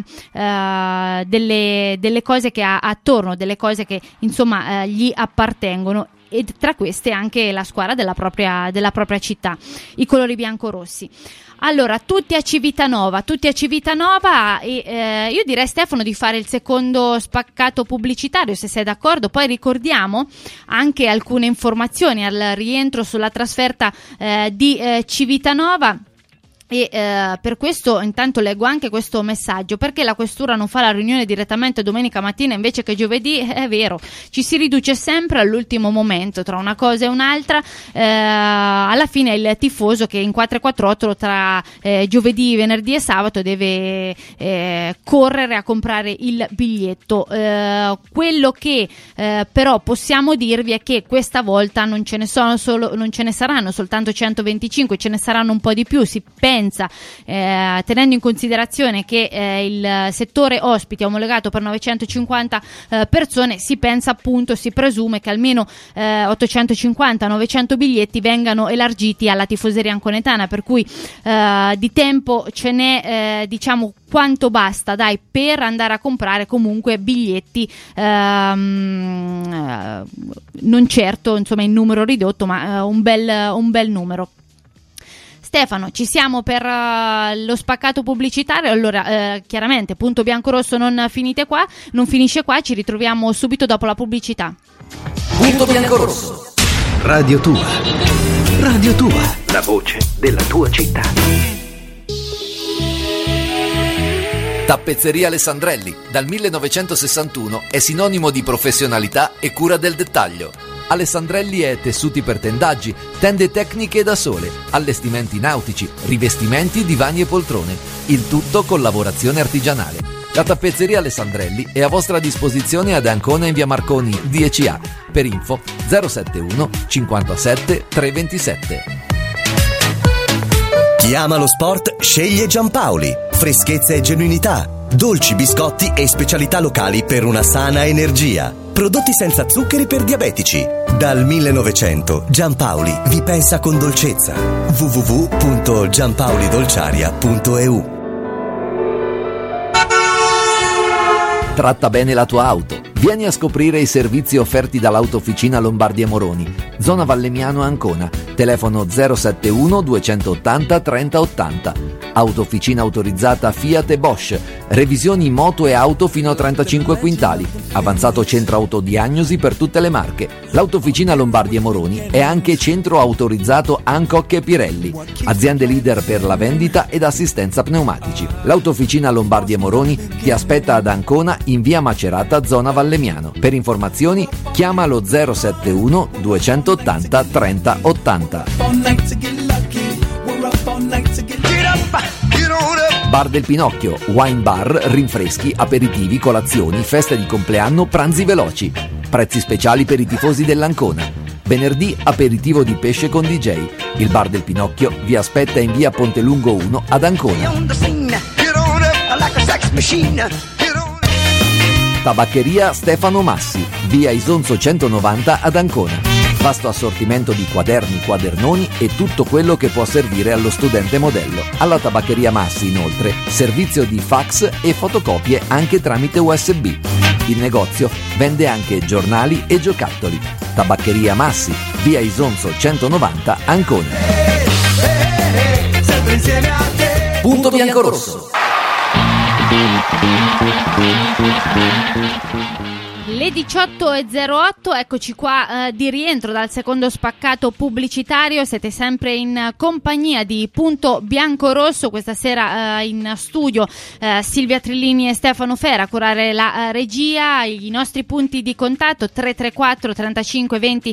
delle cose che ha attorno, delle cose che insomma gli appartengono, e tra queste anche la squadra della propria città, i colori biancorossi. Allora, tutti a Civitanova, e io direi, Stefano, di fare il secondo spaccato pubblicitario, se sei d'accordo. Poi ricordiamo anche alcune informazioni al rientro sulla trasferta di Civitanova. E per questo intanto leggo anche questo messaggio: perché la questura non fa la riunione direttamente domenica mattina invece che giovedì? È vero, ci si riduce sempre all'ultimo momento tra una cosa e un'altra. Alla fine è il tifoso che in 448 tra giovedì, venerdì e sabato deve correre a comprare il biglietto. Quello che però possiamo dirvi è che questa volta non ce ne saranno soltanto 125, ce ne saranno un po' di più. Si pensa, tenendo in considerazione che il settore ospiti è omologato per 950 persone, si presume che almeno 850-900 biglietti vengano elargiti alla tifoseria anconetana, per cui di tempo ce n'è diciamo quanto basta per andare a comprare comunque biglietti, non certo insomma in numero ridotto, ma un bel numero. Stefano, ci siamo per lo spaccato pubblicitario. Allora, chiaramente Punto Biancorosso non finisce qua, ci ritroviamo subito dopo la pubblicità. Punto Biancorosso. Radio Tua, la voce della tua città. Tappezzeria Alessandrelli, dal 1961 è sinonimo di professionalità e cura del dettaglio. Alessandrelli è tessuti per tendaggi, tende tecniche da sole, allestimenti nautici, rivestimenti, divani e poltrone, il tutto con lavorazione artigianale. La tappezzeria Alessandrelli è a vostra disposizione ad Ancona in via Marconi 10A. Per info 071 57 327. Chi ama lo sport sceglie Giampaoli. Freschezza e genuinità, dolci, biscotti e specialità locali per una sana energia. Prodotti senza zuccheri per diabetici. Dal 1900 Giampaoli vi pensa con dolcezza. www.giampaolidolciaria.eu. Tratta bene la tua auto. Vieni a scoprire i servizi offerti dall'Autofficina Lombardi e Moroni, zona Vallemiano Ancona. Telefono 071 280 3080. Autofficina autorizzata Fiat e Bosch, revisioni moto e auto fino a 35 quintali, avanzato centro autodiagnosi per tutte le marche. L'Autofficina Lombardi e Moroni è anche centro autorizzato Hancock e Pirelli, aziende leader per la vendita ed assistenza pneumatici. L'Autofficina Lombardi e Moroni ti aspetta ad Ancona in via Macerata, zona Vallemmiano. Per informazioni chiama lo 071 280 30 80. Bar del Pinocchio, wine bar, rinfreschi, aperitivi, colazioni, feste di compleanno, pranzi veloci. Prezzi speciali per i tifosi dell'Ancona. Venerdì aperitivo di pesce con DJ. Il Bar del Pinocchio vi aspetta in via Pontelungo 1 ad Ancona. Tabaccheria Stefano Massi, via Isonzo 190 ad Ancona. Vasto assortimento di quaderni, quadernoni e tutto quello che può servire allo studente modello. Alla Tabaccheria Massi, inoltre, servizio di fax e fotocopie anche tramite USB. Il negozio vende anche giornali e giocattoli. Tabaccheria Massi, via Isonzo 190, Ancona. Punto biancorosso. Le 18.08, eccoci qua di rientro dal secondo spaccato pubblicitario. Siete sempre in compagnia di Punto Biancorosso. Questa sera in studio Silvia Trillini e Stefano Fera a curare la regia. I nostri punti di contatto 334 35 20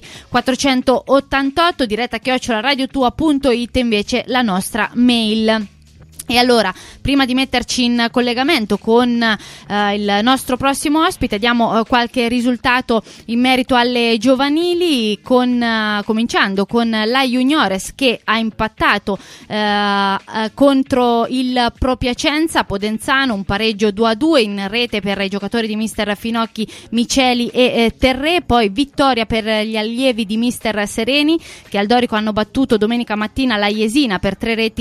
488, diretta @radiotua.it, invece la nostra mail. E allora, prima di metterci in collegamento con il nostro prossimo ospite, diamo qualche risultato in merito alle giovanili, cominciando con la Juniores, che ha impattato contro il Pro Piacenza Podenzano, un pareggio 2-2 in rete per i giocatori di mister Finocchi, Miceli e Terré. Poi vittoria per gli allievi di mister Sereni, che al Dorico hanno battuto domenica mattina la Jesina per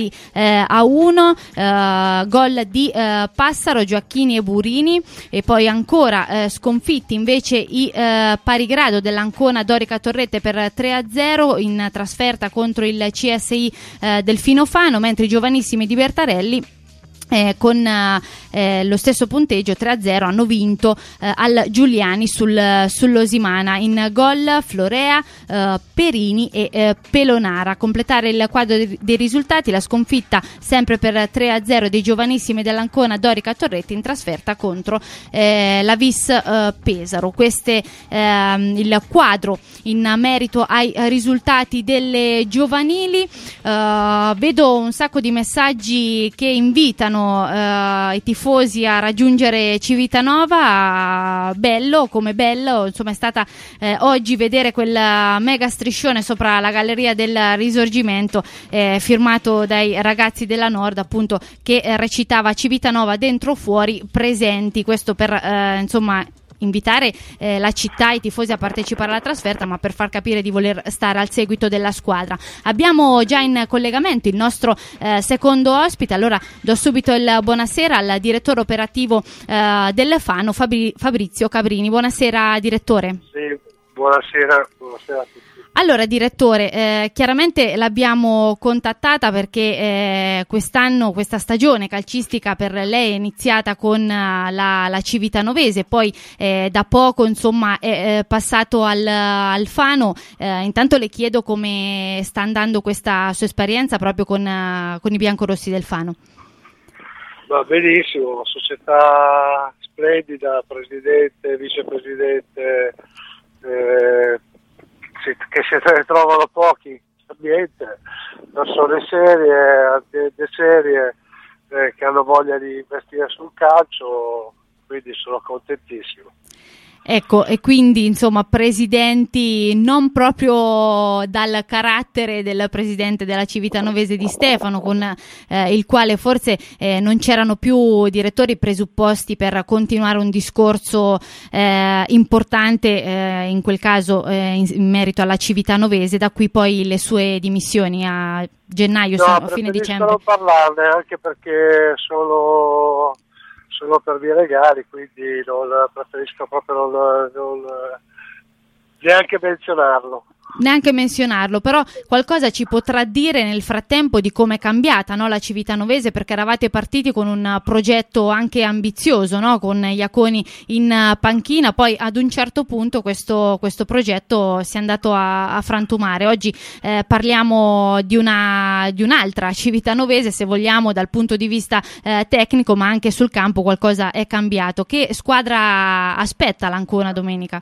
3-1. Gol di Passaro, Gioacchini e Burini. E poi ancora sconfitti invece i Parigrado dell'Ancona Dorica Torrette per 3-0 in trasferta contro il CSI Delfino Fano, mentre i giovanissimi di Bertarelli con lo stesso punteggio 3-0 hanno vinto al Giuliani sull'Osimana. In gol Florea, Perini e Pelonara. A completare il quadro dei risultati, la sconfitta sempre per 3-0 dei giovanissimi dell'Ancona Dorica Torretti in trasferta contro la Vis Pesaro. Queste il quadro in merito ai risultati delle giovanili. Vedo un sacco di messaggi che invitano i tifosi a raggiungere Civitanova. Bello, come bello, insomma, è stata oggi vedere quel mega striscione sopra la galleria del Risorgimento firmato dai ragazzi della Nord, appunto, che recitava Civitanova dentro fuori presenti. Questo per insomma invitare la città, i tifosi a partecipare alla trasferta, ma per far capire di voler stare al seguito della squadra. Abbiamo già in collegamento il nostro secondo ospite. Allora do subito il buonasera al direttore operativo del Fano, Fabrizio Cabrini. Buonasera direttore. Sì, buonasera a tutti. Allora direttore, chiaramente l'abbiamo contattata perché quest'anno, questa stagione calcistica per lei è iniziata con la Civitanovese, poi da poco insomma è passato al Fano. Intanto le chiedo come sta andando questa sua esperienza proprio con i biancorossi del Fano. Va benissimo, società splendida, presidente, vicepresidente, che se ne trovano pochi, ambiente, persone serie, aziende serie che hanno voglia di investire sul calcio, quindi sono contentissimo. Ecco, e quindi insomma presidenti non proprio dal carattere del presidente della Civitanovese di Stefano, con il quale forse non c'erano più direttori presupposti per continuare un discorso importante in quel caso in merito alla Civitanovese. Da qui poi le sue dimissioni a gennaio, a fine dicembre. Non parlarne, anche perché sono per vie legali, quindi preferisco proprio non neanche menzionarlo. neanche menzionarlo, però qualcosa ci potrà dire nel frattempo di come è cambiata, no, la Civitanovese, perché eravate partiti con un progetto anche ambizioso, no, con Iaconi in panchina, poi ad un certo punto questo progetto si è andato a frantumare. Oggi parliamo di un'altra Civitanovese, se vogliamo, dal punto di vista tecnico, ma anche sul campo qualcosa è cambiato. Che squadra aspetta l'Ancona domenica?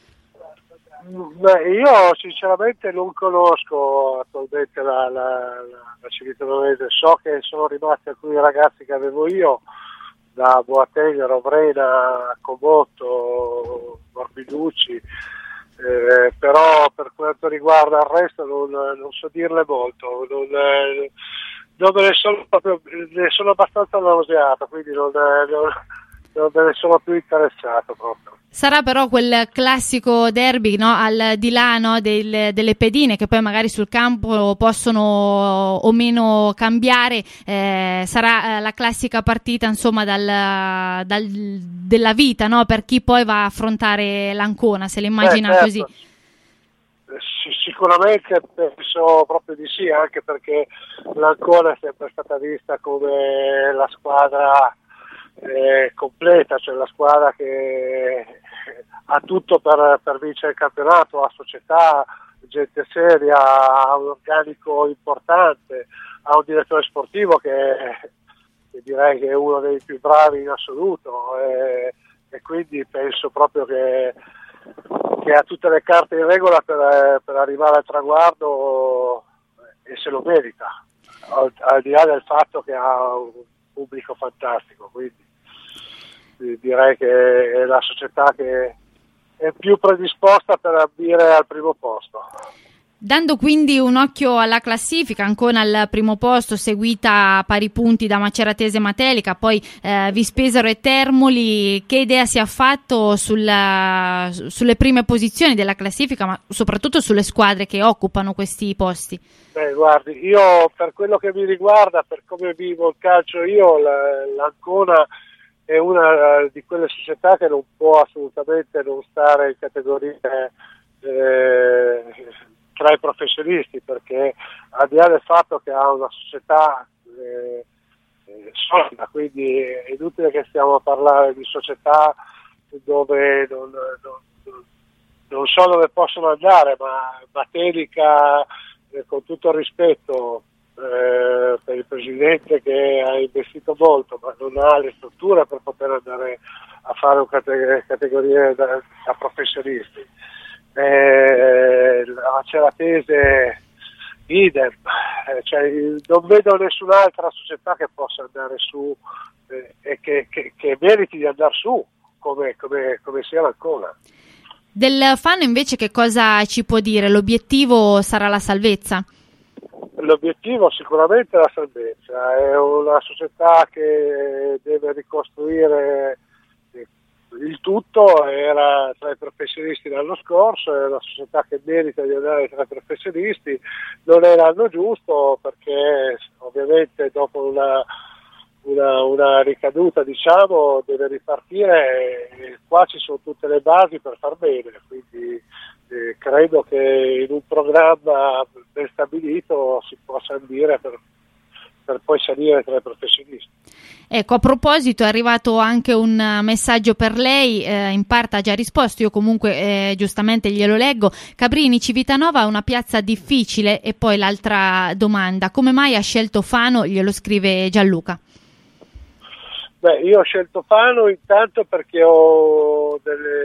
Beh, io sinceramente non conosco attualmente la Civitanovese, so che sono rimasti alcuni ragazzi che avevo io, da Boateng, Rovrena, Comotto, Morbiducci, però per quanto riguarda il resto non so dirle molto, non me ne sono abbastanza nauseato, quindi non me ne sono più interessato proprio. Sarà però quel classico derby, no? Al di là, no? Delle pedine che poi magari sul campo possono o meno cambiare, sarà la classica partita, insomma, della vita, no? Per chi poi va a affrontare l'Ancona, se l'immagina certo. così. Sicuramente penso proprio di sì, anche perché l'Ancona è sempre stata vista come la squadra completa, cioè la squadra che ha tutto per vincere il campionato, ha società, gente seria, ha un organico importante, ha un direttore sportivo che direi che è uno dei più bravi in assoluto, e quindi penso proprio che ha tutte le carte in regola per arrivare al traguardo, e se lo merita, al di là del fatto che ha un pubblico fantastico, quindi direi che è la società che è più predisposta per ambire al primo posto. Dando quindi un occhio alla classifica, Ancona al primo posto, seguita a pari punti da Maceratese e Matelica, poi Vispesaro e Termoli. Che idea si è fatto sulle prime posizioni della classifica, ma soprattutto sulle squadre che occupano questi posti? Beh, guardi, io per quello che mi riguarda, per come vivo il calcio io, l'Ancona è una di quelle società che non può assolutamente non stare in categorie tra i professionisti, perché al di là del fatto che ha una società solida, quindi è inutile che stiamo a parlare di società dove non so dove possono andare, ma Matelica, con tutto il rispetto per il presidente che ha investito molto, ma non ha le strutture per poter andare a fare categorie da professionisti. La Maceratese idem, cioè, non vedo nessun'altra società che possa andare su e che meriti di andare su come sia l'Ancona. Del Fano invece che cosa ci può dire? L'obiettivo sarà la salvezza? L'obiettivo sicuramente è la salvezza, è una società che deve ricostruire il tutto, era tra i professionisti l'anno scorso, è una società che merita di andare tra i professionisti, non è l'anno giusto perché ovviamente dopo una ricaduta, diciamo, deve ripartire, e qua ci sono tutte le basi per far bene, quindi credo che in un programma ben stabilito si possa ambire per poi salire tra i professionisti. Ecco, a proposito è arrivato anche un messaggio per lei, in parte ha già risposto, io comunque giustamente glielo leggo. Cabrini, Civitanova è una piazza difficile, e poi l'altra domanda, come mai ha scelto Fano? Glielo scrive Gianluca. Beh, io ho scelto Fano intanto perché ho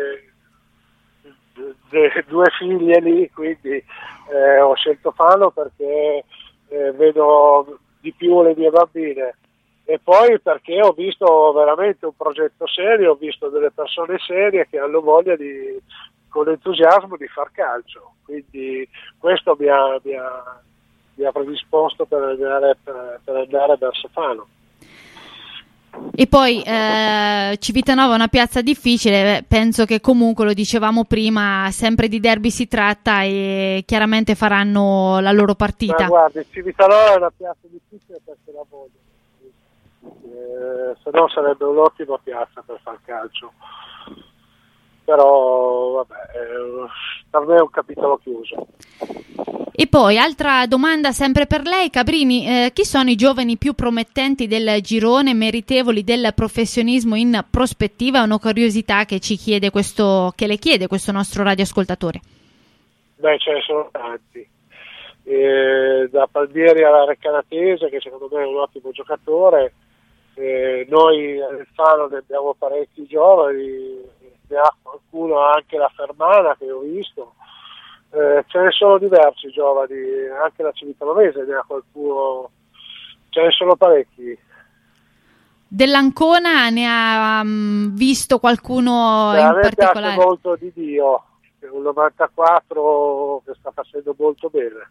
due figlie lì, quindi ho scelto Fano perché vedo di più le mie bambine, e poi perché ho visto veramente un progetto serio, ho visto delle persone serie che hanno voglia con entusiasmo di far calcio, quindi questo mi ha predisposto per andare verso Fano. E poi Civitanova è una piazza difficile, penso che comunque, lo dicevamo prima, sempre di derby si tratta e chiaramente faranno la loro partita. Ma guardi, Civitanova è una piazza difficile perché la voglio, se no sarebbe un'ottima piazza per far calcio. però vabbè, per me è un capitolo chiuso. E poi, altra domanda sempre per lei, Cabrini, chi sono i giovani più promettenti del girone, meritevoli del professionismo in prospettiva? È una curiosità che le chiede questo nostro radioascoltatore. Beh, ce ne sono tanti, da Palmieri alla Recanatese, che secondo me è un ottimo giocatore. Noi nel Fano ne abbiamo parecchi giovani, ne ha qualcuno anche la Fermana che ho visto. Ce ne sono diversi giovani, anche la Civitanovese ne ha qualcuno, ce ne sono parecchi. Dell'Ancona ne ha visto qualcuno in particolare? A me piace molto Di Dio, un 94 che sta facendo molto bene.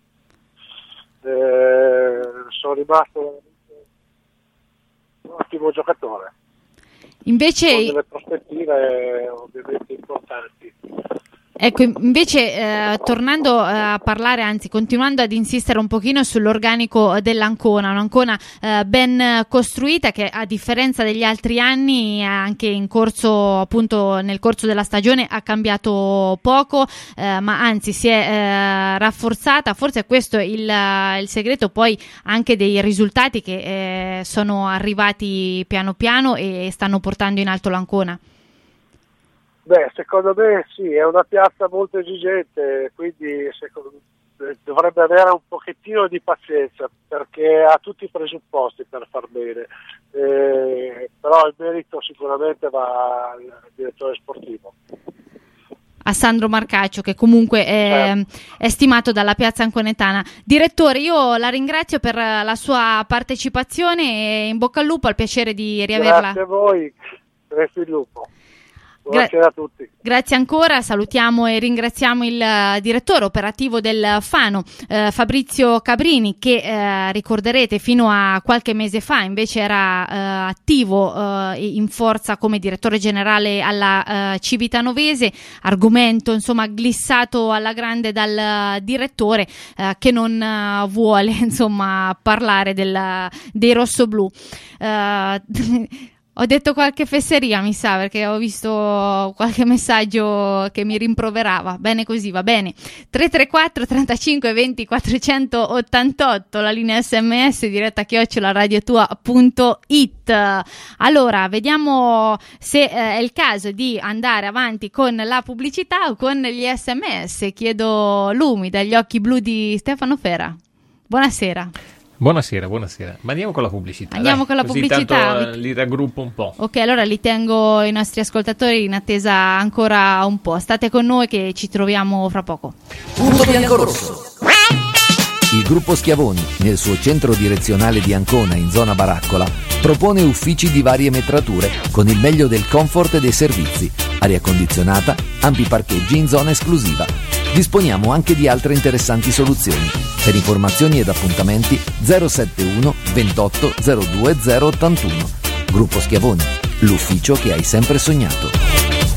Sono rimasto un ottimo giocatore. Invece con delle prospettive ovviamente importanti. Ecco, invece tornando a parlare, anzi continuando ad insistere un pochino sull'organico dell'Ancona, un'Ancona ben costruita che a differenza degli altri anni anche nel corso della stagione ha cambiato poco, ma anzi si è rafforzata. Forse è questo il segreto poi anche dei risultati che sono arrivati piano piano e stanno portando in alto l'Ancona. Beh, secondo me sì, è una piazza molto esigente, quindi dovrebbe avere un pochettino di pazienza perché ha tutti i presupposti per far bene, però il merito sicuramente va al direttore sportivo. A Sandro Marcaccio, che comunque è stimato dalla piazza anconetana. Direttore, io la ringrazio per la sua partecipazione e in bocca al lupo, al piacere di riaverla. Grazie a voi, resto il lupo. Buonasera a tutti. Grazie ancora, salutiamo e ringraziamo il direttore operativo del Fano, Fabrizio Cabrini, che ricorderete fino a qualche mese fa invece era attivo in forza come direttore generale alla Civitanovese, argomento insomma glissato alla grande dal direttore che non vuole insomma parlare dei rossoblù. Ho detto qualche fesseria, mi sa, perché ho visto qualche messaggio che mi rimproverava. Bene così, va bene. 334 35 20 488, la linea SMS diretta @radiotua.it. Allora, vediamo se è il caso di andare avanti con la pubblicità o con gli SMS. Chiedo lumi dagli occhi blu di Stefano Fera. Buonasera. Buonasera. Ma andiamo con la pubblicità. Così tanto li raggruppo un po'. Ok, allora li tengo i nostri ascoltatori in attesa ancora un po'. State con noi che ci troviamo fra poco. Punto bianco-rosso. Il gruppo Schiavoni, nel suo centro direzionale di Ancona in zona Baraccola, propone uffici di varie metrature con il meglio del comfort e dei servizi, aria condizionata, ampi parcheggi in zona esclusiva. Disponiamo anche di altre interessanti soluzioni. Per informazioni ed appuntamenti 071 28 02 081. Gruppo Schiavoni, l'ufficio che hai sempre sognato.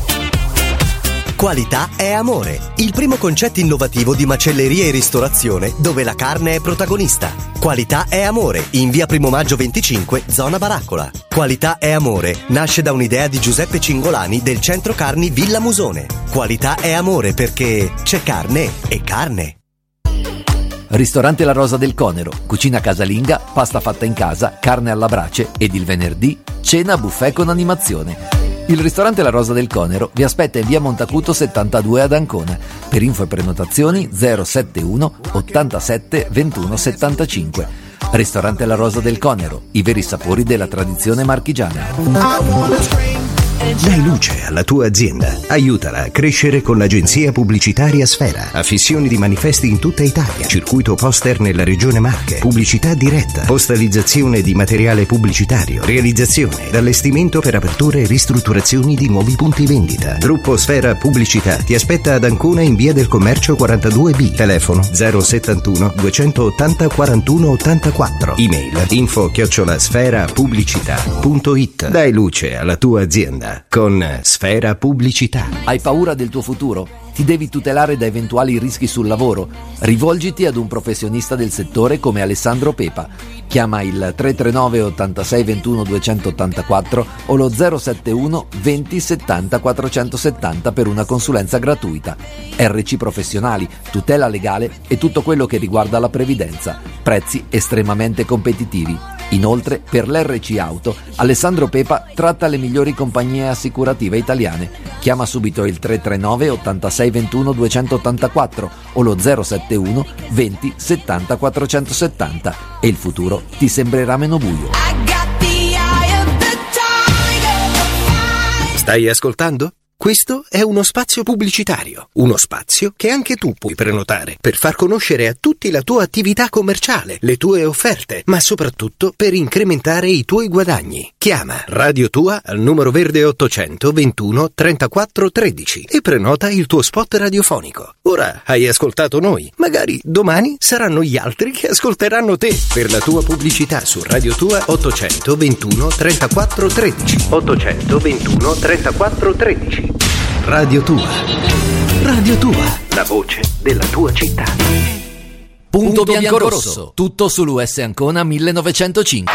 Qualità è amore, il primo concetto innovativo di macelleria e ristorazione dove la carne è protagonista. Qualità è amore, in via Primo Maggio 25, zona Baraccola. Qualità è amore nasce da un'idea di Giuseppe Cingolani del centro carni Villa Musone. Qualità è amore perché c'è carne e carne. Ristorante La Rosa del Conero, cucina casalinga, pasta fatta in casa, carne alla brace ed il venerdì cena buffet con animazione. Il ristorante La Rosa del Conero vi aspetta in via Montacuto 72 ad Ancona. Per info e prenotazioni 071 87 21 75. Ristorante La Rosa del Conero, i veri sapori della tradizione marchigiana. Dai luce alla tua azienda. Aiutala a crescere con l'agenzia pubblicitaria Sfera. Affissioni di manifesti in tutta Italia. Circuito poster nella regione Marche. Pubblicità diretta. Postalizzazione di materiale pubblicitario. Realizzazione ed allestimento per aperture e ristrutturazioni di nuovi punti vendita. Gruppo Sfera Pubblicità ti aspetta ad Ancona in via del Commercio 42B. Telefono 071 280 41 84. Email info@sferapubblicità.it. Dai luce alla tua azienda con Sfera Pubblicità. Hai paura del tuo futuro? Ti devi tutelare da eventuali rischi sul lavoro? Rivolgiti ad un professionista del settore come Alessandro Pepa. Chiama il 339 86 21 284 o lo 071 20 70 470 per una consulenza gratuita. RC Professionali, tutela legale e tutto quello che riguarda la previdenza. Prezzi estremamente competitivi. Inoltre, per l'RC Auto, Alessandro Pepa tratta le migliori compagnie assicurative italiane. Chiama subito il 339 86 21 284 o lo 071 20 70 470 e il futuro ti sembrerà meno buio. Stai ascoltando? Questo è uno spazio pubblicitario, uno spazio che anche tu puoi prenotare per far conoscere a tutti la tua attività commerciale, le tue offerte, ma soprattutto per incrementare i tuoi guadagni. Chiama Radio Tua al numero verde 800 21 34 13 e prenota il tuo spot radiofonico. Ora hai ascoltato noi, magari domani saranno gli altri che ascolteranno te. Per la tua pubblicità su Radio Tua 800 21 34 13 800 21 34 13. Radio Tua. Radio Tua, la voce della tua città. Punto bianco-rosso, tutto sull'US Ancona 1905.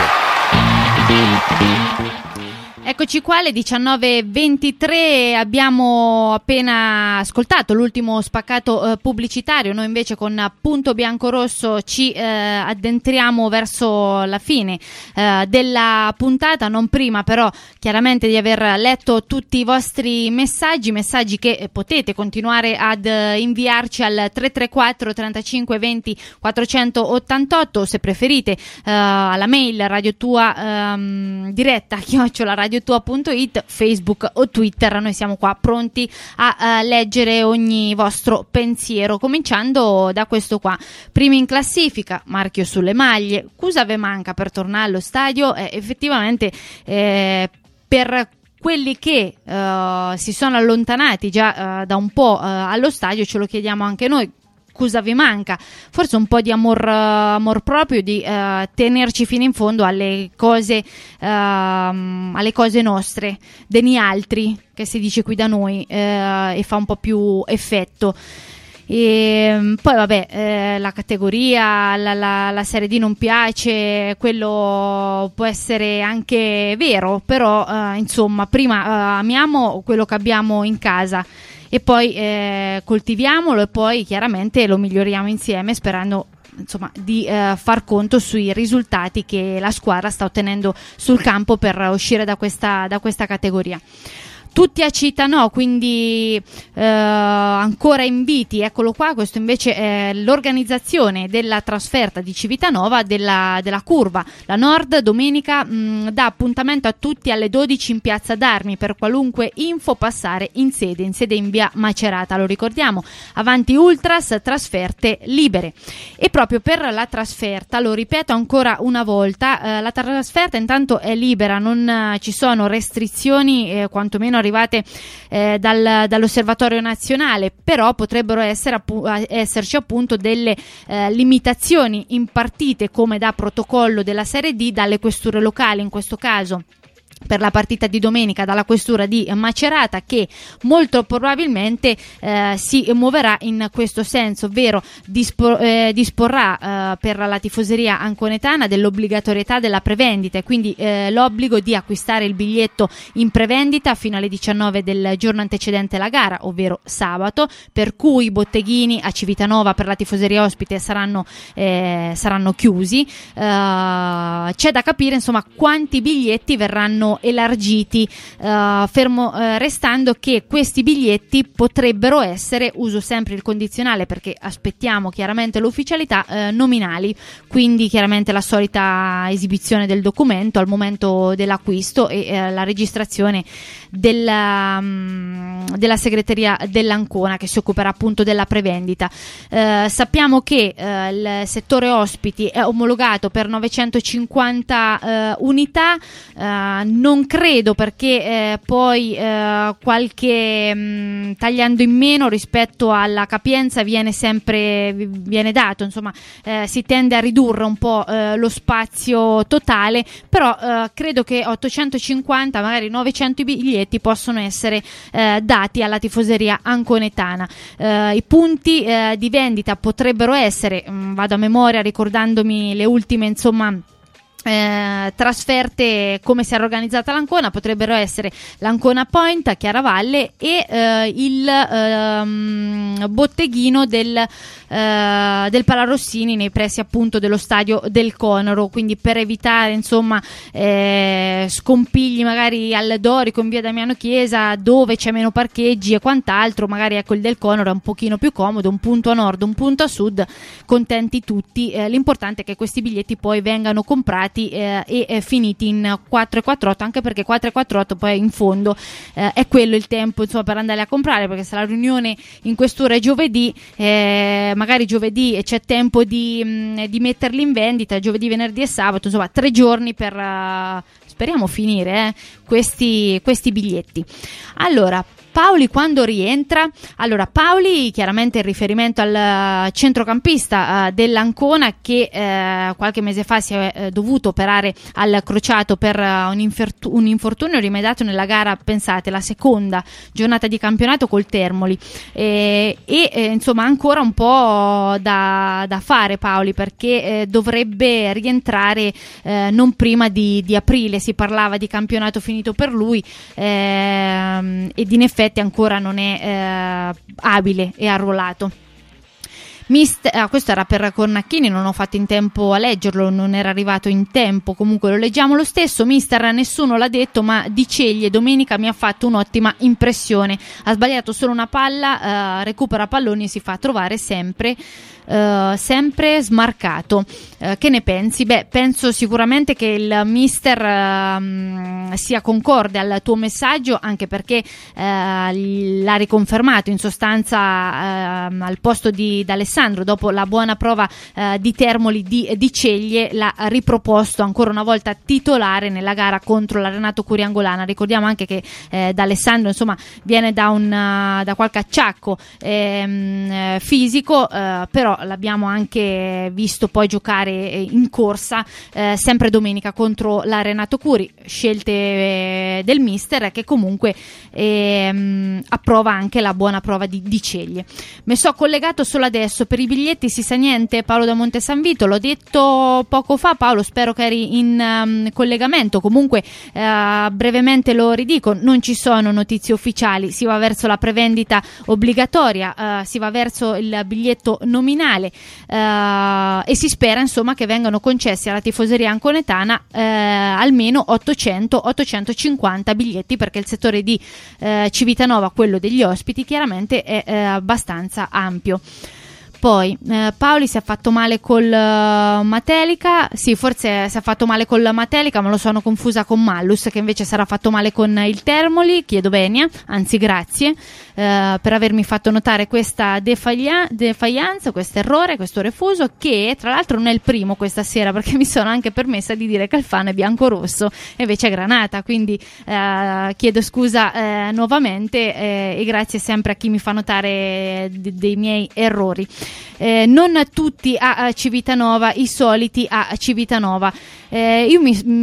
Eccoci qua alle 19:23, abbiamo appena ascoltato l'ultimo spaccato pubblicitario. Noi invece con Punto Bianco-Rosso ci addentriamo verso la fine della puntata, non prima però chiaramente di aver letto tutti i vostri messaggi che potete continuare ad inviarci al 334 35 20 488, se preferite alla mail radiotua diretta @radiotua.it, Facebook o Twitter. Noi siamo qua pronti a leggere ogni vostro pensiero, cominciando da questo qua. Primi in classifica, marchio sulle maglie, cosa ve manca per tornare allo stadio? Effettivamente per quelli che si sono allontanati già da un po' allo stadio, ce lo chiediamo anche noi. Cosa vi manca? Forse un po' di amor proprio, di tenerci fino in fondo alle cose nostre, degli altri, che si dice qui da noi, e fa un po' più effetto. E poi vabbè, la categoria, la Serie D non piace, quello può essere anche vero, però insomma prima amiamo quello che abbiamo in casa e poi coltiviamolo e poi chiaramente lo miglioriamo insieme, sperando insomma di far conto sui risultati che la squadra sta ottenendo sul campo per uscire da questa categoria. Tutti a Citano, quindi ancora inviti, eccolo qua. Questo invece è l'organizzazione della trasferta di Civitanova della Curva. La Nord domenica dà appuntamento a tutti alle 12 in Piazza d'Armi per qualunque info passare in sede in via Macerata, lo ricordiamo, avanti Ultras, trasferte libere. E proprio per la trasferta, lo ripeto ancora una volta, la trasferta intanto è libera, non ci sono restrizioni quantomeno arrivate dall'Osservatorio Nazionale, però potrebbero esserci appunto delle limitazioni impartite come da protocollo della Serie D dalle questure locali, in questo caso per la partita di domenica dalla questura di Macerata, che molto probabilmente si muoverà in questo senso, ovvero disporrà per la tifoseria anconetana dell'obbligatorietà della prevendita e quindi l'obbligo di acquistare il biglietto in prevendita fino alle 19 del giorno antecedente la gara, ovvero sabato, per cui i botteghini a Civitanova per la tifoseria ospite saranno chiusi. C'è da capire insomma quanti biglietti verranno elargiti, fermo restando che questi biglietti potrebbero essere, uso sempre il condizionale perché aspettiamo chiaramente l'ufficialità, nominali, quindi chiaramente la solita esibizione del documento al momento dell'acquisto e la registrazione della segreteria dell'Ancona che si occuperà appunto della prevendita. Sappiamo che il settore ospiti è omologato per 950 unità, non credo, perché poi qualche tagliando in meno rispetto alla capienza viene dato, insomma si tende a ridurre un po' lo spazio totale, però credo che 850, magari 900 biglietti possono essere dati alla tifoseria anconetana. I punti di vendita potrebbero essere, vado a memoria ricordandomi le ultime, insomma, trasferte, come si era organizzata l'Ancona, potrebbero essere l'Ancona Point a Chiaravalle e il botteghino del Palarossini nei pressi appunto dello stadio del Conoro, quindi per evitare, insomma, scompigli magari al Dorico, in via Damiano Chiesa, dove c'è meno parcheggi e quant'altro. Magari ecco, il del Conoro è un pochino più comodo, un punto a nord, un punto a sud, contenti tutti. L'importante è che questi biglietti poi vengano comprati e finiti in 4,48, anche perché 4,48 poi in fondo è quello il tempo, insomma, per andare a comprare, perché se la riunione in questura è giovedì, magari giovedì c'è tempo di metterli in vendita, giovedì, venerdì e sabato, insomma 3 giorni per speriamo finire questi biglietti. Allora, Paoli quando rientra? Allora, Paoli chiaramente in riferimento al centrocampista dell'Ancona che qualche mese fa si è dovuto operare al crociato per un infortunio rimediato nella gara, pensate, la seconda giornata di campionato col Termoli, insomma ancora un po' da fare Paoli, perché dovrebbe rientrare non prima di aprile. Si parlava di campionato finito per lui ed in effetti ancora non è abile e arruolato. Questo era per Cornacchini, non ho fatto in tempo a leggerlo, non era arrivato in tempo, comunque lo leggiamo lo stesso. Mister, nessuno l'ha detto, ma Di Ceglie domenica mi ha fatto un'ottima impressione, ha sbagliato solo una palla, recupera palloni e si fa trovare sempre smarcato. Che ne pensi? Beh, penso sicuramente che il mister sia concorde al tuo messaggio, anche perché l'ha riconfermato in sostanza al posto di D'Alessandro dopo la buona prova di Termoli di Ceglie. L'ha riproposto ancora una volta titolare nella gara contro la Renato Curiangolana. Ricordiamo anche che D'Alessandro, insomma, viene da qualche acciacco fisico, però l'abbiamo anche visto poi giocare in corsa sempre domenica contro la Renato Curi. Scelte del mister che comunque approva anche la buona prova di Ceglie. Mi sono collegato solo adesso, per i biglietti si sa niente? Paolo da Monte San Vito, l'ho detto poco fa. Paolo, spero che eri in collegamento. Comunque brevemente lo ridico, non ci sono notizie ufficiali, si va verso la prevendita obbligatoria, si va verso il biglietto nominale e si spera, insomma, che vengano concessi alla tifoseria anconetana almeno 800-850 biglietti, perché il settore di Civitanova, quello degli ospiti, chiaramente è abbastanza ampio. Poi Paoli si è fatto male col Matelica, sì, forse si è fatto male col Matelica, ma lo sono confusa con Mallus, che invece sarà fatto male con il Termoli. Chiedo venia, anzi grazie per avermi fatto notare questa defiance, questo errore, questo refuso, che tra l'altro non è il primo questa sera, perché mi sono anche permessa di dire che il fan è bianco-rosso e invece è granata, quindi chiedo scusa nuovamente e grazie sempre a chi mi fa notare dei miei errori. Non tutti a Civitanova, i soliti a Civitanova. Io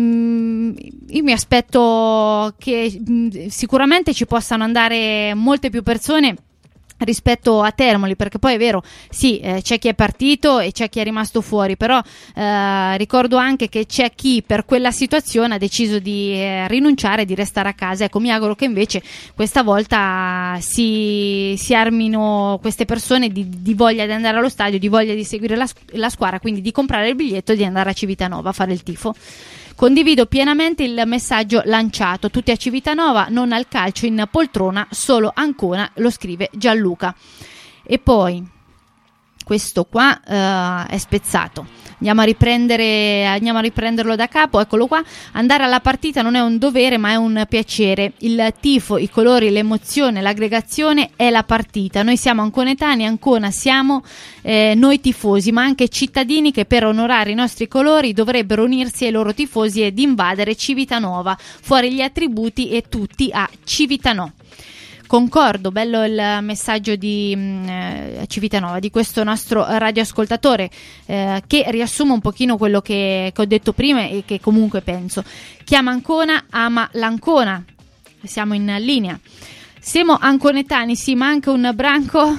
mi aspetto che sicuramente ci possano andare molte più persone rispetto a Termoli, perché poi è vero, sì, c'è chi è partito e c'è chi è rimasto fuori, però ricordo anche che c'è chi per quella situazione ha deciso di rinunciare, di restare a casa. Ecco, mi auguro che invece questa volta si armino queste persone di voglia di andare allo stadio, di voglia di seguire la squadra, quindi di comprare il biglietto e di andare a Civitanova a fare il tifo. Condivido pienamente il messaggio lanciato, tutti a Civitanova, non al calcio in poltrona, solo Ancona, lo scrive Gianluca. E poi questo qua è spezzato. Andiamo a riprenderlo da capo. Eccolo qua. Andare alla partita non è un dovere, ma è un piacere. Il tifo, i colori, l'emozione, l'aggregazione è la partita. Noi siamo anconetani, Ancona siamo noi tifosi, ma anche cittadini che per onorare i nostri colori dovrebbero unirsi ai loro tifosi ed invadere Civitanova. Fuori gli attributi e tutti a Civitanò. Concordo, bello il messaggio di Civitanova, di questo nostro radioascoltatore, che riassume un pochino quello che ho detto prima e che comunque penso. Chiama Ancona, ama l'Ancona. Siamo in linea. Siamo anconetani, sì, ma anche un branco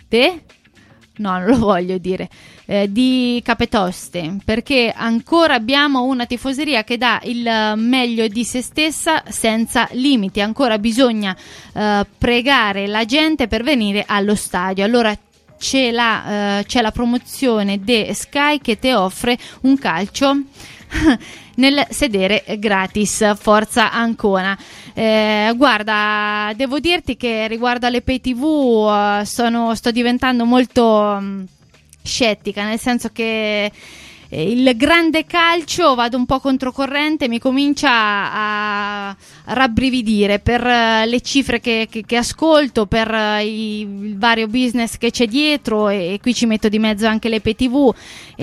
no, non lo voglio dire, di Capetoste, perché ancora abbiamo una tifoseria che dà il meglio di se stessa senza limiti. Ancora bisogna pregare la gente per venire allo stadio. Allora c'è la promozione de Sky che ti offre un calcio nel sedere gratis. Forza Ancona. Guarda, devo dirti che riguardo alle pay tv sto diventando molto scettica, nel senso che il grande calcio vado un po' controcorrente, mi comincia a rabbrividire per le cifre che ascolto, per il vario business che c'è dietro, e qui ci metto di mezzo anche le pay tv,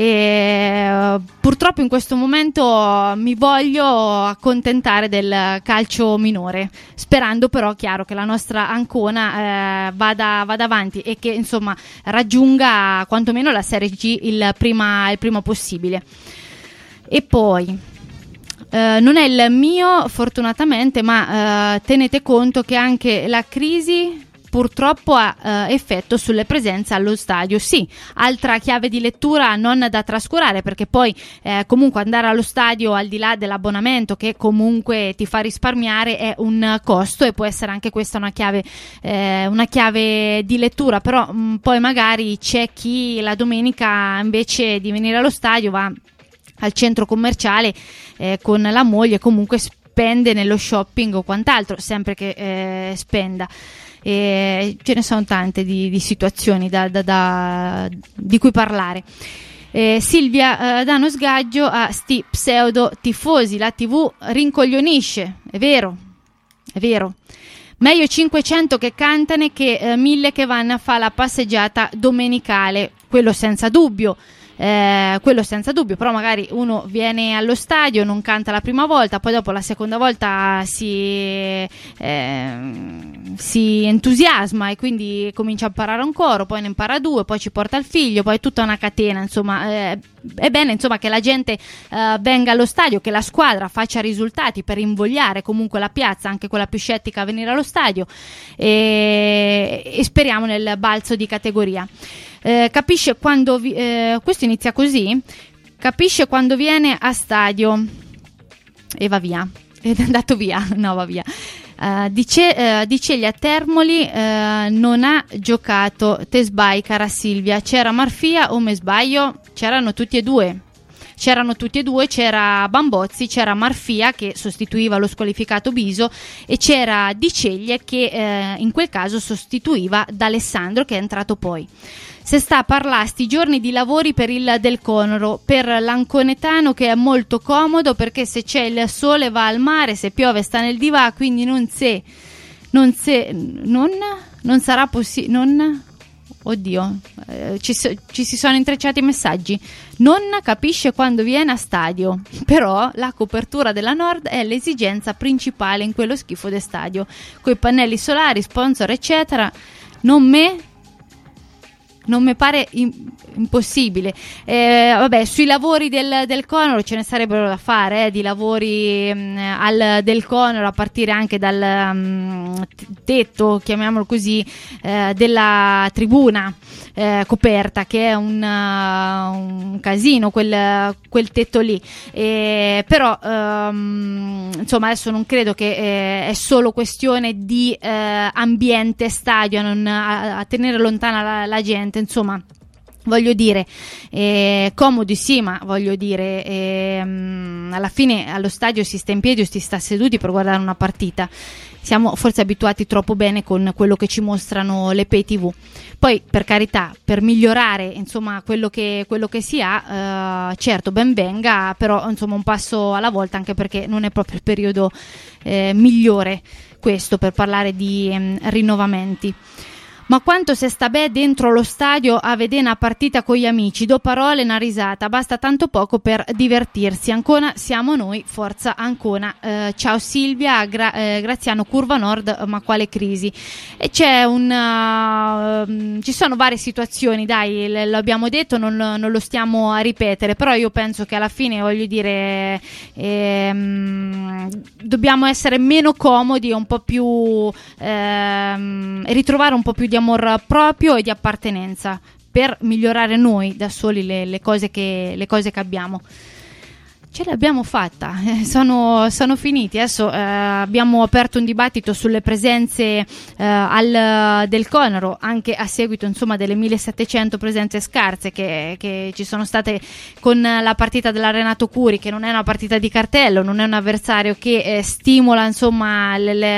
e purtroppo in questo momento mi voglio accontentare del calcio minore, sperando però, chiaro, che la nostra Ancona vada avanti e che insomma raggiunga quantomeno la Serie G il prima possibile. E poi non è il mio fortunatamente, ma tenete conto che anche la crisi purtroppo ha effetto sulle presenze allo stadio. Sì, altra chiave di lettura non da trascurare, perché poi comunque andare allo stadio, al di là dell'abbonamento che comunque ti fa risparmiare, è un costo, e può essere anche questa una chiave di lettura. Però poi magari c'è chi la domenica, invece di venire allo stadio, va al centro commerciale con la moglie, comunque spende nello shopping o quant'altro, sempre che spenda. E ce ne sono tante di situazioni di cui parlare. Silvia dà uno sgaggio a sti pseudo tifosi. La TV rincoglionisce, è vero. Meglio 500 che cantano che 1000 che vanno a fare la passeggiata domenicale, quello senza dubbio. Però magari uno viene allo stadio, non canta la prima volta, poi dopo la seconda volta si entusiasma e quindi comincia a imparare un coro, poi ne impara due, poi ci porta il figlio, poi è tutta una catena. Insomma, è bene insomma che la gente venga allo stadio, che la squadra faccia risultati per invogliare comunque la piazza, anche quella più scettica, a venire allo stadio, e speriamo nel balzo di categoria. Capisce quando questo inizia così: capisce quando viene a stadio e va via, ed è andato via, no, va via. Dicegli a Termoli non ha giocato, te sbai cara Silvia, c'era Marfia o me sbaglio? C'erano tutti e due, c'era Bambozzi, c'era Marfia che sostituiva lo squalificato Biso, e c'era Diceglie che in quel caso sostituiva D'Alessandro, che è entrato poi. Se sta a parlare sti giorni di lavori per il Del Conoro, per l'anconetano, che è molto comodo, perché se c'è il sole va al mare, se piove sta nel divà, quindi non sarà possibile. Oddio, ci si sono intrecciati i messaggi. Non capisce quando viene a stadio, però la copertura della Nord è l'esigenza principale in quello schifo de stadio, coi pannelli solari, sponsor eccetera. Non mi pare impossibile. Vabbè, sui lavori del Conoro ce ne sarebbero da fare, di lavori del Conoro, a partire anche dal tetto, chiamiamolo così, della tribuna coperta, che è un casino quel tetto lì. Però insomma adesso non credo che è solo questione di ambiente stadio, a tenere lontana la gente. Insomma, Voglio dire, comodi sì, ma voglio dire, alla fine allo stadio si sta in piedi o si sta seduti per guardare una partita. Siamo forse abituati troppo bene con quello che ci mostrano le pay TV. Poi, per carità, per migliorare insomma quello che si ha, certo ben venga, però insomma un passo alla volta, anche perché non è proprio il periodo migliore questo per parlare di rinnovamenti. Ma quanto se sta bene dentro lo stadio a vedere una partita con gli amici, do parole, una risata, basta tanto poco per divertirsi. Ancona siamo noi, forza Ancona. Ciao Silvia, Graziano, Curva Nord, ma quale crisi? E c'è ci sono varie situazioni, dai, lo abbiamo detto, non lo stiamo a ripetere, però io penso che alla fine, voglio dire, dobbiamo essere meno comodi, un po' più ritrovare un po' più di amor proprio e di appartenenza per migliorare noi da soli le cose che abbiamo. Ce l'abbiamo fatta, sono finiti. Adesso abbiamo aperto un dibattito sulle presenze del Conero, anche a seguito insomma delle 1700 presenze scarse che ci sono state con la partita della Renato Curi, che non è una partita di cartello, non è un avversario che stimola insomma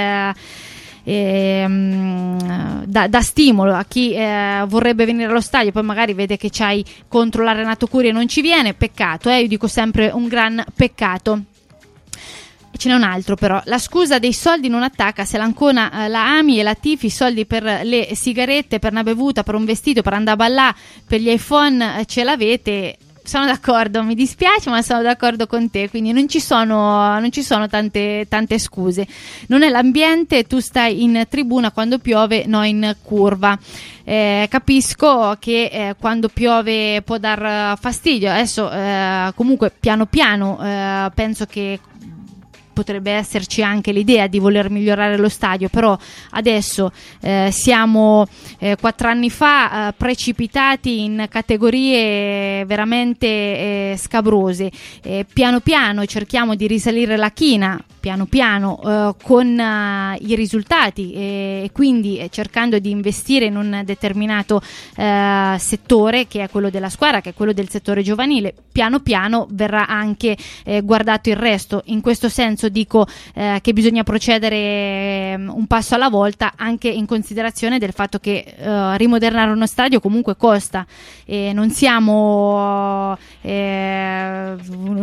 da stimolo a chi vorrebbe venire allo stadio, poi magari vede che c'hai contro la Renato Curi e non ci viene. Peccato, io dico sempre un gran peccato. E ce n'è un altro però: la scusa dei soldi non attacca. Se l'Ancona la ami e la tifi, soldi per le sigarette, per una bevuta, per un vestito, per andare a ballare, per gli iPhone ce l'avete. Sono d'accordo, mi dispiace, ma sono d'accordo con te, quindi non ci sono tante scuse. Non è l'ambiente, tu stai in tribuna quando piove, no in curva. Capisco che quando piove può dar fastidio. Adesso comunque piano piano penso che potrebbe esserci anche l'idea di voler migliorare lo stadio, però adesso siamo 4 anni fa precipitati in categorie veramente scabrose. Piano piano cerchiamo di risalire la china, piano piano con i risultati, e quindi cercando di investire in un determinato settore, che è quello della squadra, che è quello del settore giovanile. Piano piano verrà anche guardato il resto. In questo senso dico che bisogna procedere un passo alla volta, anche in considerazione del fatto che rimodernare uno stadio comunque costa. Non siamo la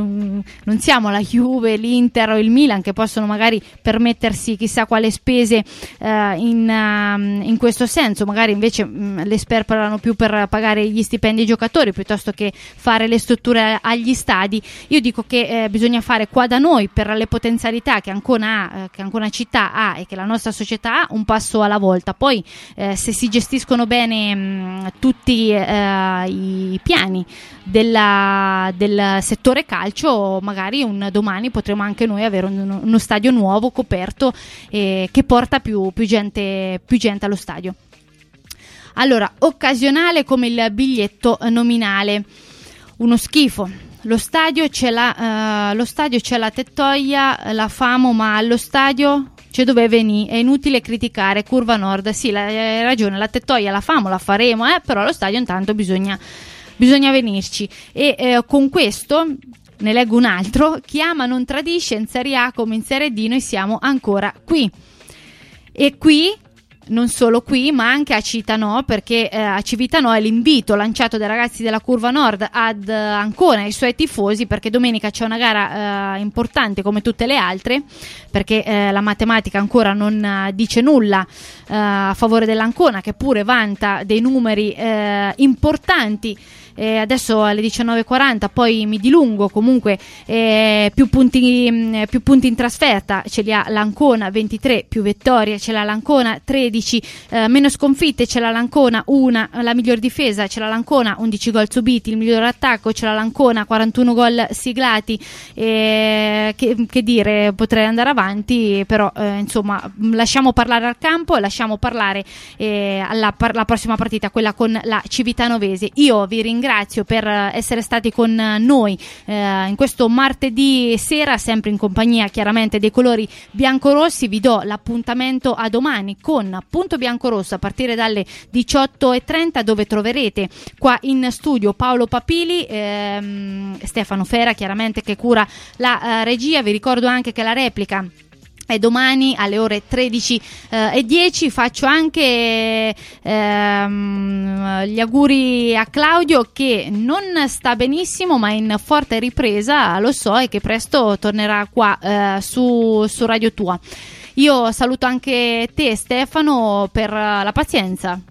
Juve, l'Inter o il Milan, che possono magari permettersi chissà quale spese in questo senso. Magari invece le sperperano più per pagare gli stipendi ai giocatori piuttosto che fare le strutture agli stadi. Io dico che bisogna fare qua da noi, per le potenzialità che Ancona città ha e che la nostra società ha, un passo alla volta. Poi se si gestiscono bene tutti i piani del settore calcio, magari un domani potremo anche noi avere uno stadio nuovo, coperto, che porta più gente allo stadio. Allora, occasionale come il biglietto nominale, uno schifo. Lo stadio c'è la tettoia, la famo, ma allo stadio c'è dove venire, è inutile criticare. Curva Nord, sì, hai ragione, la tettoia la famo, la faremo, però allo stadio intanto bisogna venirci. E con questo ne leggo un altro: chi ama non tradisce. In Serie A come in Serie D noi siamo ancora qui. E qui, non solo qui, ma anche a Civitanò, perché a Civitanò è l'invito lanciato dai ragazzi della Curva Nord ad Ancona e ai suoi tifosi, perché domenica c'è una gara importante come tutte le altre, perché la matematica ancora non dice nulla a favore dell'Ancona, che pure vanta dei numeri importanti. Adesso alle 19:40 poi mi dilungo. Comunque più punti in trasferta ce li ha l'Ancona, 23, più vittorie ce l'ha l'Ancona, 13, meno sconfitte ce l'ha l'Ancona, 1, la miglior difesa ce l'ha l'Ancona, 11 gol subiti, il miglior attacco ce l'ha l'Ancona, 41 gol siglati. Che dire, potrei andare avanti, però insomma lasciamo parlare al campo e lasciamo parlare la prossima partita, quella con la Civitanovese. Io vi ringrazio ringrazio per essere stati con noi in questo martedì sera, sempre in compagnia chiaramente dei colori biancorossi. Vi do l'appuntamento a domani con Punto Biancorosso a partire dalle 18:30, dove troverete qua in studio Paolo Papili, Stefano Fera chiaramente che cura la regia. Vi ricordo anche che la replica è domani alle ore 13:10. Faccio anche gli auguri a Claudio, che non sta benissimo ma in forte ripresa, lo so, e che presto tornerà qua su Radio Tua. Io saluto anche te, Stefano, per la pazienza.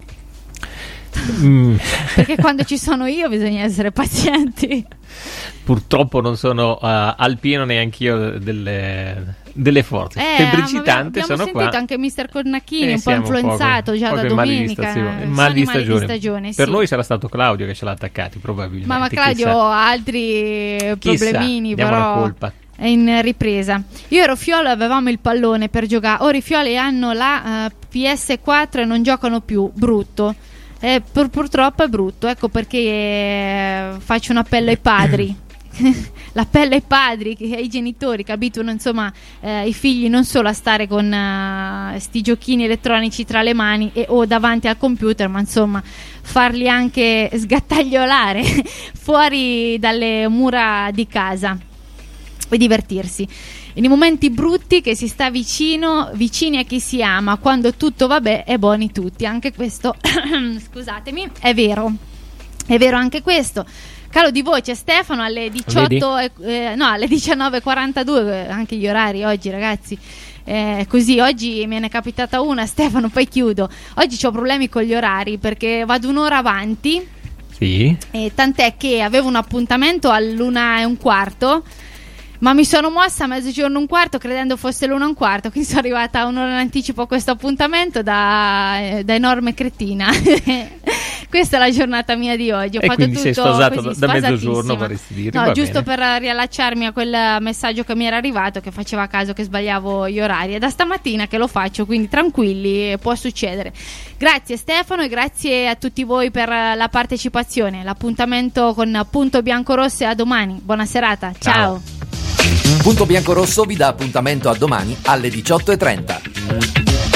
Perché quando ci sono io bisogna essere pazienti. Purtroppo non sono al pieno neanch'io delle forze. Febbricitante sono qua. Abbiamo sentito anche Mister Cornacchini un po' influenzato già da domenica. Mal di stagione. Per noi sarà stato Claudio che ce l'ha attaccati, probabilmente. Ma Claudio ha altri problemini, diamo però la colpa. È in ripresa. Io ero Fiolo e avevamo il pallone per giocare. Ora i Fioli hanno la PS4 e non giocano più. Brutto. Purtroppo è brutto, ecco perché faccio un appello ai padri. L'appello ai padri, ai genitori che abituano insomma i figli non solo a stare con sti giochini elettronici tra le mani o davanti al computer, ma insomma farli anche sgattagliolare fuori dalle mura di casa e divertirsi. E nei momenti brutti che si sta vicini a chi si ama, quando tutto va bene e buoni tutti. Anche questo scusatemi, è vero anche questo. Calo di voce Stefano alle alle 19:42, anche gli orari oggi, ragazzi. Così oggi me ne è capitata una, Stefano, poi chiudo. Oggi ho problemi con gli orari perché vado un'ora avanti. Sì. Tant'è che avevo un appuntamento all'1:15, ma mi sono mossa a 12:15 credendo fosse l'1:15, quindi sono arrivata un'ora in anticipo a questo appuntamento da enorme cretina. Questa è la giornata mia di oggi. Ho fatto quindi tutto sei sposato così, da mezzogiorno, vorresti dire? No, giusto per riallacciarmi a quel messaggio che mi era arrivato, che faceva caso che sbagliavo gli orari. È da stamattina che lo faccio, quindi tranquilli, può succedere. Grazie Stefano e grazie a tutti voi per la partecipazione. L'appuntamento con Punto Biancorosso è a domani. Buona serata, ciao. Punto Biancorosso vi dà appuntamento a domani alle 18:30.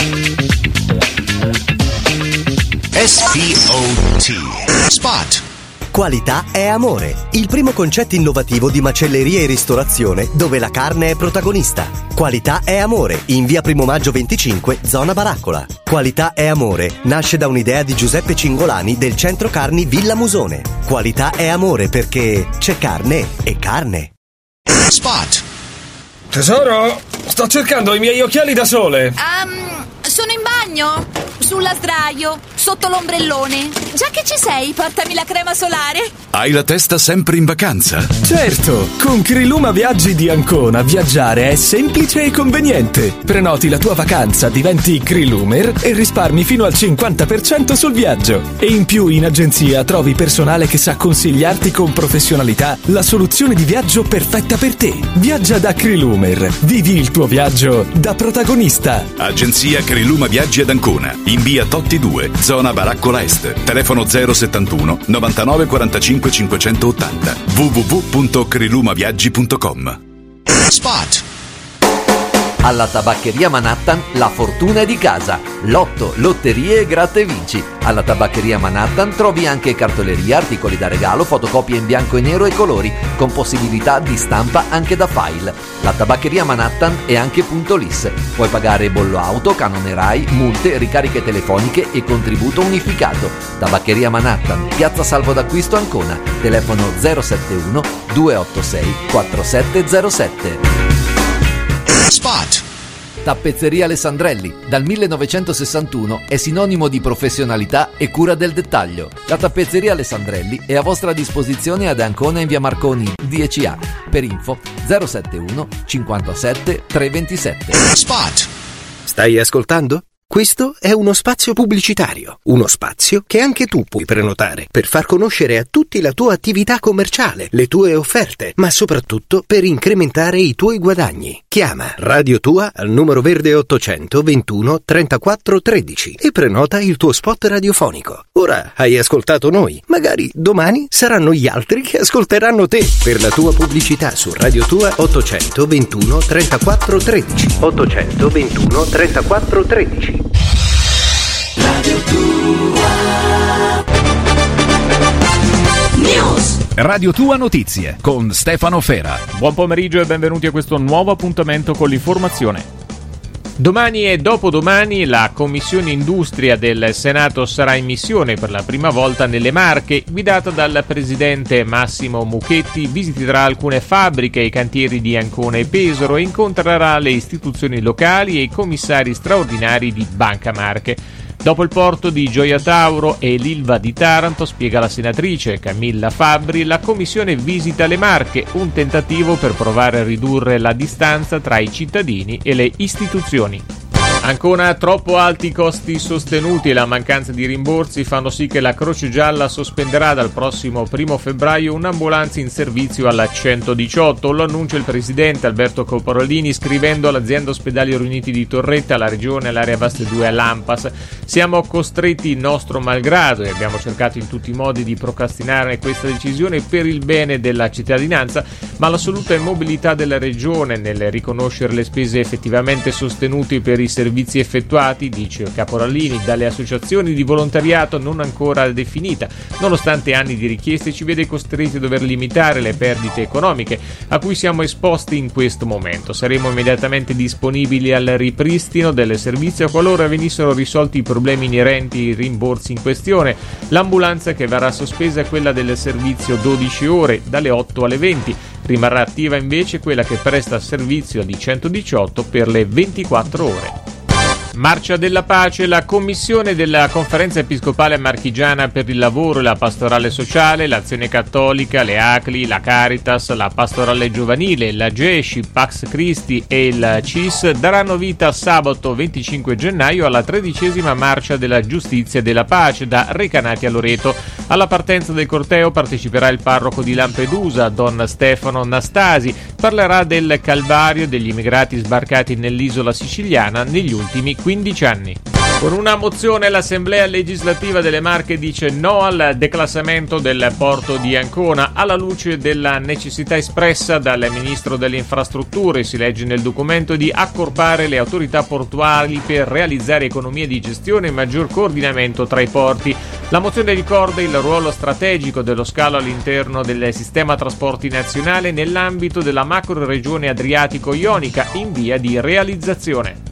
SPOT Spot. Qualità è amore, il primo concetto innovativo di macelleria e ristorazione dove la carne è protagonista. Qualità è amore, in via Primo Maggio 25, zona Baraccola. Qualità è amore nasce da un'idea di Giuseppe Cingolani del centro carni Villa Musone. Qualità è amore perché c'è carne e carne. Spot. Tesoro, sto cercando i miei occhiali da sole. Sono in bagno, sulla sdraio, sotto l'ombrellone. Già che ci sei, portami la crema solare. Hai la testa sempre in vacanza? Certo, con Criluma Viaggi di Ancona viaggiare è semplice e conveniente. Prenoti la tua vacanza, diventi Crilumer e risparmi fino al 50% sul viaggio. E in più in agenzia trovi personale che sa consigliarti con professionalità la soluzione di viaggio perfetta per te. Viaggia da Crilumer, vivi il tuo viaggio da protagonista. Agenzia Criluma Viaggi ad Ancona, in via Totti 2, zona Baraccola Est. Telefono 071 99 45 580. www.crilumaviaggi.com. Spot. Alla Tabaccheria Manhattan la fortuna è di casa. Lotto, lotterie e gratta e vinci. Alla Tabaccheria Manhattan trovi anche cartoleria, articoli da regalo, fotocopie in bianco e nero e colori, con possibilità di stampa anche da file. La Tabaccheria Manhattan è anche punto LIS. Puoi pagare bollo auto, canone Rai, multe, ricariche telefoniche e contributo unificato. Tabaccheria Manhattan, Piazza Salvo d'Acquisto Ancona. Telefono 071 286 4707. Spot. Tappezzeria Alessandrelli, dal 1961 è sinonimo di professionalità e cura del dettaglio. La Tappezzeria Alessandrelli è a vostra disposizione ad Ancona in via Marconi 10A. Per info 071 57 327. Spot. Stai ascoltando? Questo è uno spazio pubblicitario, uno spazio che anche tu puoi prenotare per far conoscere a tutti la tua attività commerciale, le tue offerte, ma soprattutto per incrementare i tuoi guadagni. Chiama Radio Tua al numero verde 800 21 34 13 e prenota il tuo spot radiofonico. Ora hai ascoltato noi, magari domani saranno gli altri che ascolteranno te. Per la tua pubblicità su Radio Tua 800 21 34 13 800 21 34 13. Radio Tua News. Radio Tua Notizie con Stefano Fera. Buon pomeriggio e benvenuti a questo nuovo appuntamento con l'informazione. Domani e dopodomani la Commissione Industria del Senato sarà in missione per la prima volta nelle Marche, guidata dal presidente Massimo Mucchetti. Visiterà alcune fabbriche e cantieri di Ancona e Pesaro e incontrerà le istituzioni locali e i commissari straordinari di Banca Marche. Dopo il porto di Gioia Tauro e l'Ilva di Taranto, spiega la senatrice Camilla Fabbri, la Commissione visita le Marche, un tentativo per provare a ridurre la distanza tra i cittadini e le istituzioni. Ancona troppo alti i costi sostenuti e la mancanza di rimborsi fanno sì che la Croce Gialla sospenderà dal prossimo 1 febbraio un'ambulanza in servizio alla 118. Lo annuncia il presidente Alberto Coporolini scrivendo all'azienda Ospedali Riuniti di Torretta, alla Regione, all'Area Vaste 2 e all'Ampas. Siamo costretti nostro malgrado e abbiamo cercato in tutti i modi di procrastinare questa decisione per il bene della cittadinanza, ma l'assoluta immobilità della Regione nel riconoscere le spese effettivamente sostenute per i servizi effettuati, dice Caporalini, dalle associazioni di volontariato non ancora definita, nonostante anni di richieste, ci vede costretti a dover limitare le perdite economiche a cui siamo esposti in questo momento. Saremo immediatamente disponibili al ripristino del servizio qualora venissero risolti i problemi inerenti ai rimborsi in questione. L'ambulanza che verrà sospesa è quella del servizio 12 ore, dalle 8 alle 20. Rimarrà attiva invece quella che presta servizio di 118 per le 24 ore. Marcia della Pace, la commissione della Conferenza Episcopale Marchigiana per il Lavoro e la Pastorale Sociale, l'Azione Cattolica, le ACLI, la Caritas, la Pastorale Giovanile, la GESCI, Pax Christi e il CIS daranno vita sabato 25 gennaio alla 13ª Marcia della Giustizia e della Pace da Recanati a Loreto. Alla partenza del corteo parteciperà il parroco di Lampedusa, Don Stefano Nastasi. Parlerà del calvario degli immigrati sbarcati nell'isola siciliana negli ultimi 15 anni. Con una mozione l'Assemblea legislativa delle Marche dice no al declassamento del porto di Ancona alla luce della necessità espressa dal Ministro delle Infrastrutture, si legge nel documento, di accorpare le autorità portuali per realizzare economie di gestione e maggior coordinamento tra i porti. La mozione ricorda il ruolo strategico dello scalo all'interno del sistema trasporti nazionale nell'ambito della macro-regione Adriatico-Ionica in via di realizzazione.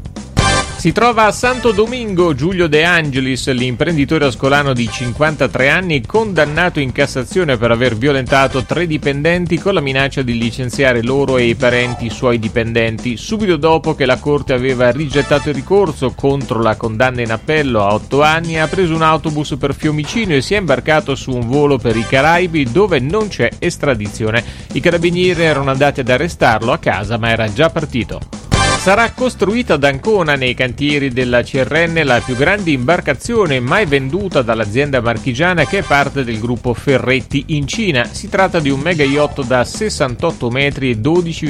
Si trova a Santo Domingo Giulio De Angelis, l'imprenditore ascolano di 53 anni, condannato in Cassazione per aver violentato 3 dipendenti con la minaccia di licenziare loro e i parenti suoi dipendenti. Subito dopo che la Corte aveva rigettato il ricorso contro la condanna in appello a 8 anni, ha preso un autobus per Fiumicino e si è imbarcato su un volo per i Caraibi dove non c'è estradizione. I carabinieri erano andati ad arrestarlo a casa ma era già partito. Sarà costruita ad Ancona, nei cantieri della CRN, la più grande imbarcazione mai venduta dall'azienda marchigiana che è parte del gruppo Ferretti in Cina. Si tratta di un mega yacht da 68 metri e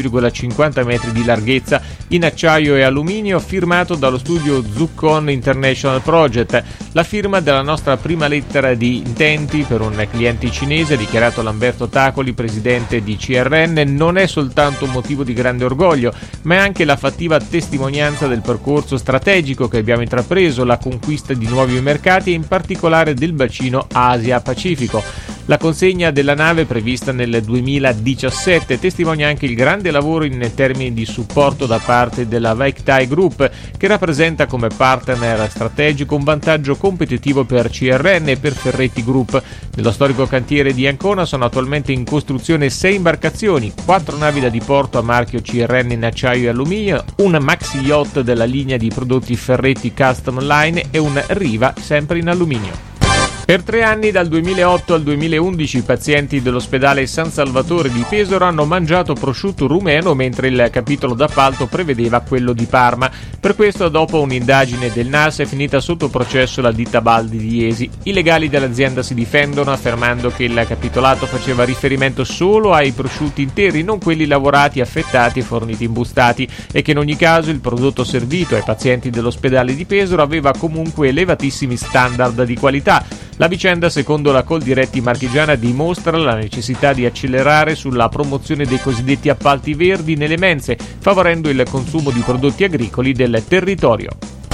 12,50 metri di larghezza in acciaio e alluminio, firmato dallo studio Zuccon International Project. La firma della nostra prima lettera di intenti per un cliente cinese, ha dichiarato Lamberto Tacoli, presidente di CRN, non è soltanto un motivo di grande orgoglio, ma è anche la fattiva testimonianza del percorso strategico che abbiamo intrapreso, la conquista di nuovi mercati e in particolare del bacino Asia-Pacifico. La consegna della nave, prevista nel 2017, testimonia anche il grande lavoro in termini di supporto da parte della Vaiktai Group, che rappresenta come partner strategico un vantaggio competitivo per CRN e per Ferretti Group. Nello storico cantiere di Ancona sono attualmente in costruzione 6 imbarcazioni, 4 navi da diporto a marchio CRN in acciaio e alluminio, un maxi yacht della linea di prodotti Ferretti Custom Line e un Riva sempre in alluminio. Per 3 anni, dal 2008 al 2011, i pazienti dell'ospedale San Salvatore di Pesaro hanno mangiato prosciutto rumeno, mentre il capitolo d'appalto prevedeva quello di Parma. Per questo, dopo un'indagine del NAS, è finita sotto processo la ditta Baldi di Jesi. I legali dell'azienda si difendono affermando che il capitolato faceva riferimento solo ai prosciutti interi, non quelli lavorati, affettati e forniti imbustati, e che in ogni caso il prodotto servito ai pazienti dell'ospedale di Pesaro aveva comunque elevatissimi standard di qualità. La vicenda, secondo la Coldiretti marchigiana, dimostra la necessità di accelerare sulla promozione dei cosiddetti appalti verdi nelle mense, favorendo il consumo di prodotti agricoli del territorio.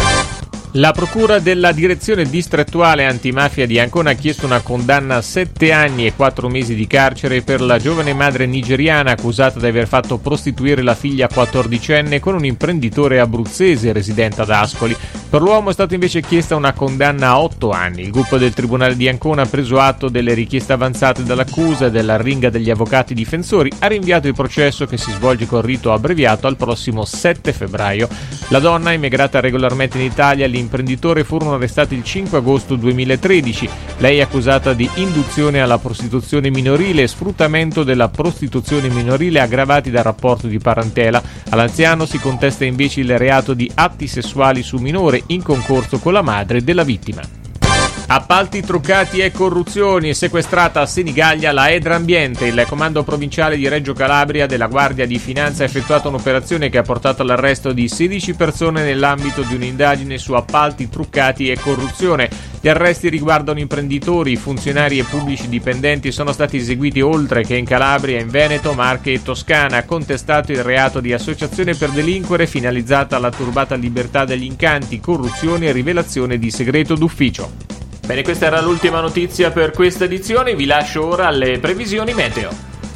La procura della direzione distrettuale antimafia di Ancona ha chiesto una condanna a 7 anni e 4 mesi di carcere per la giovane madre nigeriana accusata di aver fatto prostituire la figlia 14enne con un imprenditore abruzzese residente ad Ascoli. Per l'uomo è stata invece chiesta una condanna a 8 anni. Il gruppo del Tribunale di Ancona ha preso atto delle richieste avanzate dall'accusa e della ringa degli avvocati difensori, ha rinviato il processo, che si svolge con rito abbreviato, al prossimo 7 febbraio. La donna, immigrata regolarmente in Italia, l'imprenditore furono arrestati il 5 agosto 2013. Lei è accusata di induzione alla prostituzione minorile e sfruttamento della prostituzione minorile aggravati dal rapporto di parentela. All'anziano si contesta invece il reato di atti sessuali su minore in concorso con la madre della vittima. Appalti truccati e corruzioni. Sequestrata a Senigallia la Edra Ambiente. Il comando provinciale di Reggio Calabria della Guardia di Finanza ha effettuato un'operazione che ha portato all'arresto di 16 persone nell'ambito di un'indagine su appalti truccati e corruzione. Gli arresti riguardano imprenditori, funzionari e pubblici dipendenti. Sono stati eseguiti oltre che in Calabria, in Veneto, Marche e Toscana. Contestato il reato di associazione per delinquere finalizzata alla turbata libertà degli incanti, corruzione e rivelazione di segreto d'ufficio. Bene, questa era l'ultima notizia per questa edizione. Vi lascio ora alle previsioni meteo.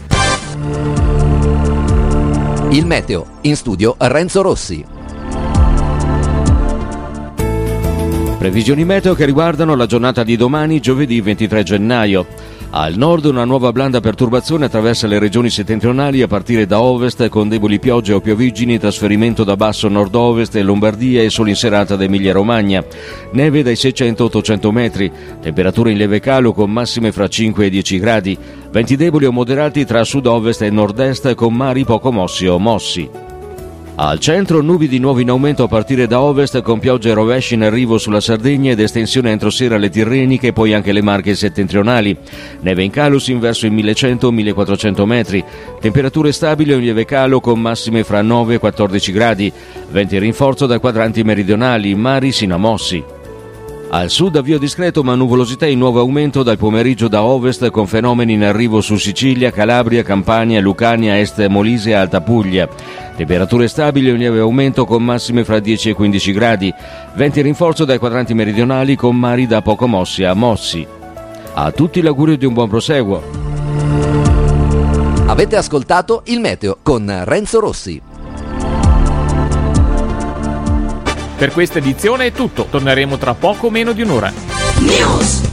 Il meteo, in studio Renzo Rossi. Previsioni meteo che riguardano la giornata di domani, giovedì 23 gennaio. Al nord una nuova blanda perturbazione attraversa le regioni settentrionali a partire da ovest, con deboli piogge o pioviggini, trasferimento da basso nord-ovest e Lombardia e solo in serata da Emilia-Romagna. Neve dai 600 ai 800 metri, temperature in lieve calo con massime fra 5 e 10 gradi, venti deboli o moderati tra sud-ovest e nord-est con mari poco mossi o mossi. Al centro nubi di nuovo in aumento a partire da ovest, con piogge e rovesci in arrivo sulla Sardegna ed estensione entro sera alle Tirreniche e poi anche le Marche settentrionali. Neve in calo verso i 1100-1400 metri. Temperature stabili o in lieve calo con massime fra 9 e 14 gradi. Venti in rinforzo dai quadranti meridionali, mari sino a mossi. Al sud avvio discreto ma nuvolosità in nuovo aumento dal pomeriggio da ovest, con fenomeni in arrivo su Sicilia, Calabria, Campania, Lucania, Est Molise e Alta Puglia. Temperature stabili e un lieve aumento con massime fra 10 e 15 gradi. Venti in rinforzo dai quadranti meridionali con mari da poco mossi a mossi. A tutti l'augurio di un buon proseguo. Avete ascoltato il meteo con Renzo Rossi. Per questa edizione è tutto, torneremo tra poco meno di un'ora. News.